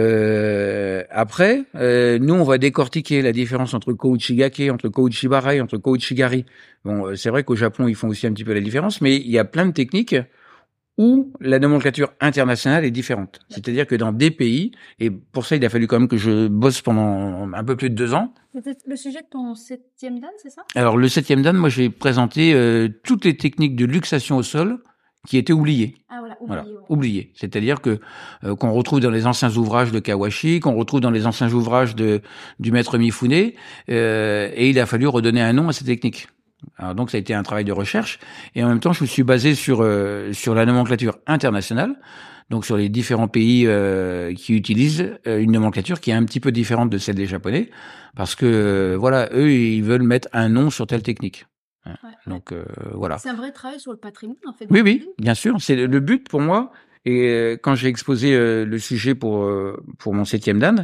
Après, nous, on va décortiquer la différence entre Kouchigake, entre Kouchibarai, entre Kouchigari. Bon, c'est vrai qu'au Japon, ils font aussi un petit peu la différence, mais il y a plein de techniques où la nomenclature internationale est différente. C'est-à-dire que dans des pays, et pour ça, il a fallu quand même que je bosse pendant un peu plus de 2 ans. C'était le sujet de ton 7e dan, c'est ça? Alors, le 7e dan, moi, j'ai présenté toutes les techniques de luxation au sol qui étaient oubliées. Ah voilà, oubliées. C'est-à-dire que qu'on retrouve dans les anciens ouvrages de Kawashi, qu'on retrouve dans les anciens ouvrages du maître Mifune, et il a fallu redonner un nom à ces techniques. Alors donc ça a été un travail de recherche, et en même temps je me suis basé sur la nomenclature internationale. donc sur les différents pays qui utilisent une nomenclature qui est un petit peu différente de celle des Japonais, parce que voilà, eux, ils veulent mettre un nom sur telle technique. Donc voilà. C'est un vrai travail sur le patrimoine, en fait. Oui, bien sûr. C'est le but pour moi. Et quand j'ai exposé le sujet pour mon 7e dan,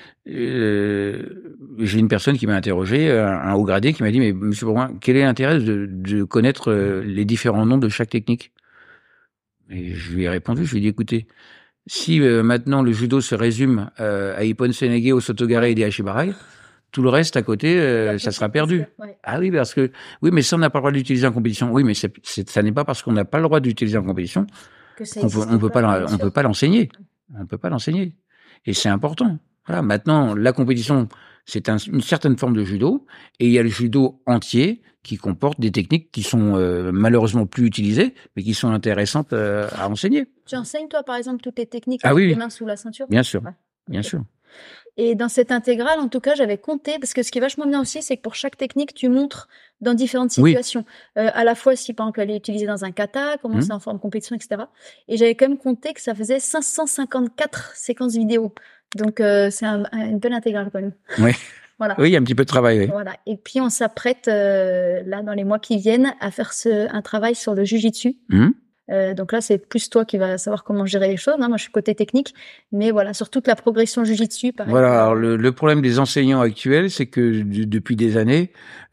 j'ai une personne qui m'a interrogé, un haut gradé, qui m'a dit, mais monsieur Bourgoin, quel est l'intérêt de connaître les différents noms de chaque technique? Et je lui ai répondu, je lui ai dit, écoutez, si maintenant le judo se résume à Ippon Senege, au Sotogare et des Hashibarai, tout le reste à côté, ça sera perdu. Ouais. Ah oui, parce que oui, mais ça on n'a pas le droit d'utiliser en compétition. Oui, mais ça n'est pas parce qu'on n'a pas le droit d'utiliser en compétition on peut pas l'enseigner. On peut pas l'enseigner. Et c'est important. Voilà. Maintenant, la compétition, c'est une certaine forme de judo, et il y a le judo entier qui comporte des techniques qui sont malheureusement plus utilisées, mais qui sont intéressantes à enseigner. Tu enseignes toi, par exemple, toutes les techniques avec les mains sous la ceinture? Bien sûr, bien sûr. Et dans cette intégrale, en tout cas, j'avais compté, parce que ce qui est vachement bien aussi, c'est que pour chaque technique, tu montres dans différentes situations. À la fois, si par exemple elle est utilisée dans un kata, comment c'est en forme compétition, etc. Et j'avais quand même compté que ça faisait 554 séquences vidéo. Donc c'est une belle intégrale quand même. Oui. Voilà. Oui, il y a un petit peu de travail. Oui. Voilà. Et puis on s'apprête là dans les mois qui viennent à faire un travail sur le jujitsu. Donc là, c'est plus toi qui vas savoir comment gérer les choses. Hein. Moi, je suis côté technique, mais voilà, sur toute la progression jujitsu. Voilà. Alors le problème des enseignants actuels, c'est que depuis des années,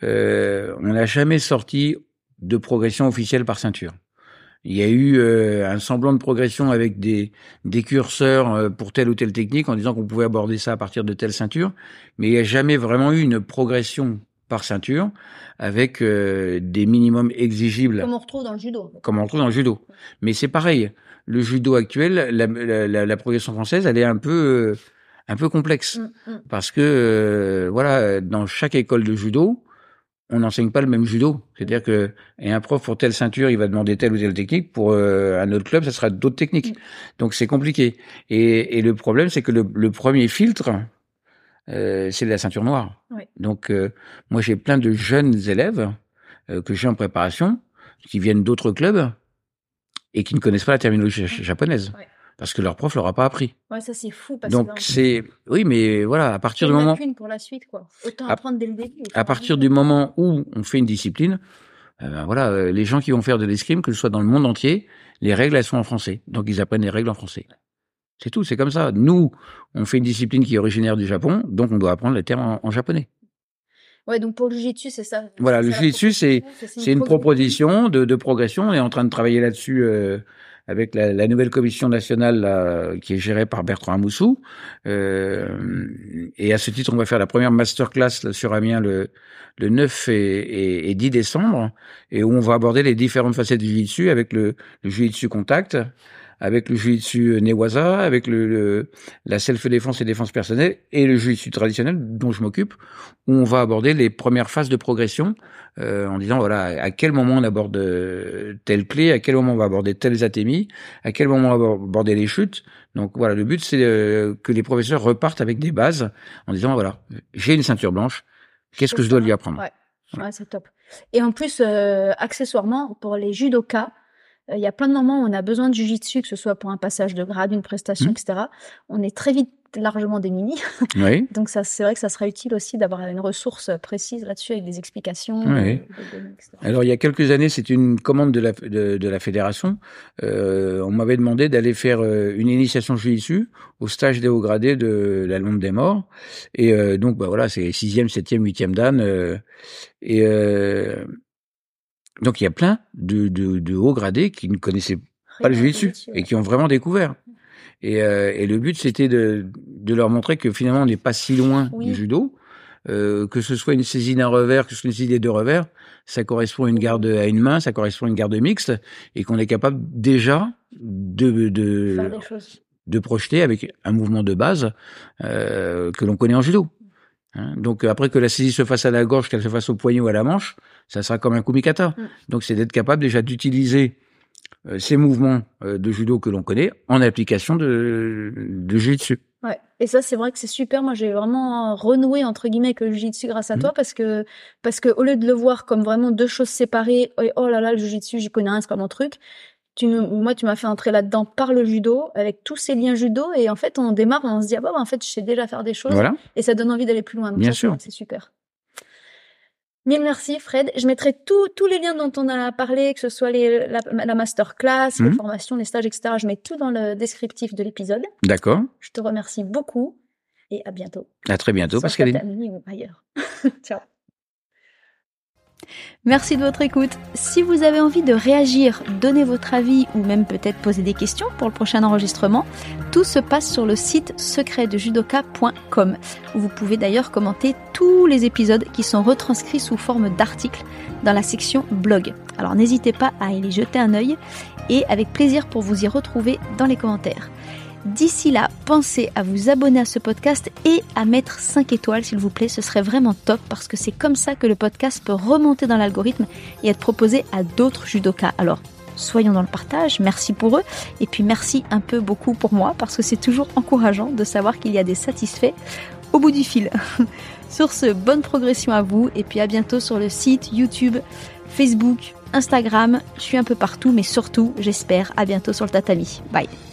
on n'a jamais sorti de progression officielle par ceinture. Il y a eu un semblant de progression avec des curseurs pour telle ou telle technique en disant qu'on pouvait aborder ça à partir de telle ceinture, mais il n'y a jamais vraiment eu une progression par ceinture avec des minimums exigibles. Comme on retrouve dans le judo. Comme on retrouve dans le judo. Mais c'est pareil. Le judo actuel, la progression française, elle est un peu complexe. Parce que, voilà, dans chaque école de judo, on n'enseigne pas le même judo. C'est-à-dire que, et un prof pour telle ceinture, il va demander telle ou telle technique. Pour un autre club, ça sera d'autres techniques. Donc c'est compliqué. Et le problème, c'est que le premier filtre, c'est la ceinture noire. Oui. Donc moi, j'ai plein de jeunes élèves que j'ai en préparation, qui viennent d'autres clubs et qui ne connaissent pas la terminologie japonaise. Oui. Parce que leur prof leur a pas appris. Ouais, ça c'est fou. Parce donc c'est, oui, mais voilà, à partir du moment. Pour la suite, quoi. Autant apprendre dès le début. À partir du moment où on fait une discipline, voilà, les gens qui vont faire de l'escrime, que ce soit dans le monde entier, les règles elles sont en français. Donc ils apprennent les règles en français. C'est tout, c'est comme ça. Nous, on fait une discipline qui est originaire du Japon, donc on doit apprendre les termes en japonais. Ouais, donc pour le Jiu-Jitsu, c'est ça. Voilà, le Jiu-Jitsu, c'est une proposition de progression. On est en train de travailler là-dessus avec la nouvelle commission nationale là, qui est gérée par Bertrand Amoussou. Et à ce titre, on va faire la première masterclass là, sur Amiens le 9 et 10 décembre, et où on va aborder les différentes facettes du Jiu-Jitsu avec le Jiu-Jitsu contact, avec le Jiu-Jitsu Newaza, avec la self-défense et défense personnelle, et le Jiu-Jitsu traditionnel dont je m'occupe, où on va aborder les premières phases de progression, en disant voilà à quel moment on aborde telle clé, à quel moment on va aborder telles atémies, à quel moment on va aborder les chutes. Donc voilà, le but c'est que les professeurs repartent avec des bases en disant voilà, j'ai une ceinture blanche, qu'est-ce que je dois lui apprendre? Ouais, c'est top. Et en plus, accessoirement, pour les judokas, il y a plein de moments où on a besoin de jujitsu, que ce soit pour un passage de grade, une prestation, etc. On est très vite largement démunis. Oui. Donc ça, c'est vrai que ça sera utile aussi d'avoir une ressource précise là-dessus avec des explications. Oui. Etc. Alors il y a quelques années, c'est une commande de la fédération. On m'avait demandé d'aller faire une initiation jujitsu au stage des hauts gradés de la Londe des Morts. Et donc bah voilà, c'est 6e, 7e, 8e dan. Donc il y a plein de hauts gradés qui ne connaissaient pas le jiu-jitsu et qui ont vraiment découvert. Et le but c'était de leur montrer que finalement on n'est pas si loin du judo, que ce soit une saisie d'un revers, que ce soit une saisie des deux revers, ça correspond à une garde à une main, ça correspond à une garde mixte, et qu'on est capable déjà de projeter avec un mouvement de base que l'on connaît en judo. Donc après que la saisie se fasse à la gorge, qu'elle se fasse au poignet ou à la manche, ça sera comme un kumikata. Donc c'est d'être capable déjà d'utiliser ces mouvements de judo que l'on connaît en application de jiu-jitsu. Ouais. Et ça, c'est vrai que c'est super. Moi, j'ai vraiment renoué, entre guillemets, avec le jiu-jitsu grâce à toi, parce que au lieu de le voir comme vraiment deux choses séparées, oh là là, le jiu-jitsu, j'y connais rien, c'est pas mon truc. Moi, tu m'as fait entrer là-dedans par le judo, avec tous ces liens judo. Et en fait, on démarre, on se dit, en fait, je sais déjà faire des choses. Voilà. Et ça donne envie d'aller plus loin. Donc Bien sûr. C'est super. Mille merci, Fred. Je mettrai tous les liens dont on a parlé, que ce soit la masterclass, les formations, les stages, etc. Je mets tout dans le descriptif de l'épisode. D'accord. Je te remercie beaucoup et à bientôt. À très bientôt, Pascaline. Ou ailleurs. Ciao. Merci de votre écoute. Si vous avez envie de réagir, donner votre avis ou même peut-être poser des questions pour le prochain enregistrement, tout se passe sur le site secretdejudoka.com où vous pouvez d'ailleurs commenter tous les épisodes qui sont retranscrits sous forme d'articles dans la section blog. Alors n'hésitez pas à y jeter un œil et avec plaisir pour vous y retrouver dans les commentaires. D'ici là, pensez à vous abonner à ce podcast et à mettre 5 étoiles s'il vous plaît, ce serait vraiment top parce que c'est comme ça que le podcast peut remonter dans l'algorithme et être proposé à d'autres judokas. Alors, soyons dans le partage, merci pour eux et puis merci un peu beaucoup pour moi parce que c'est toujours encourageant de savoir qu'il y a des satisfaits au bout du fil. Sur ce, bonne progression à vous et puis à bientôt sur le site, YouTube, Facebook, Instagram, je suis un peu partout mais surtout, j'espère, à bientôt sur le tatami. Bye.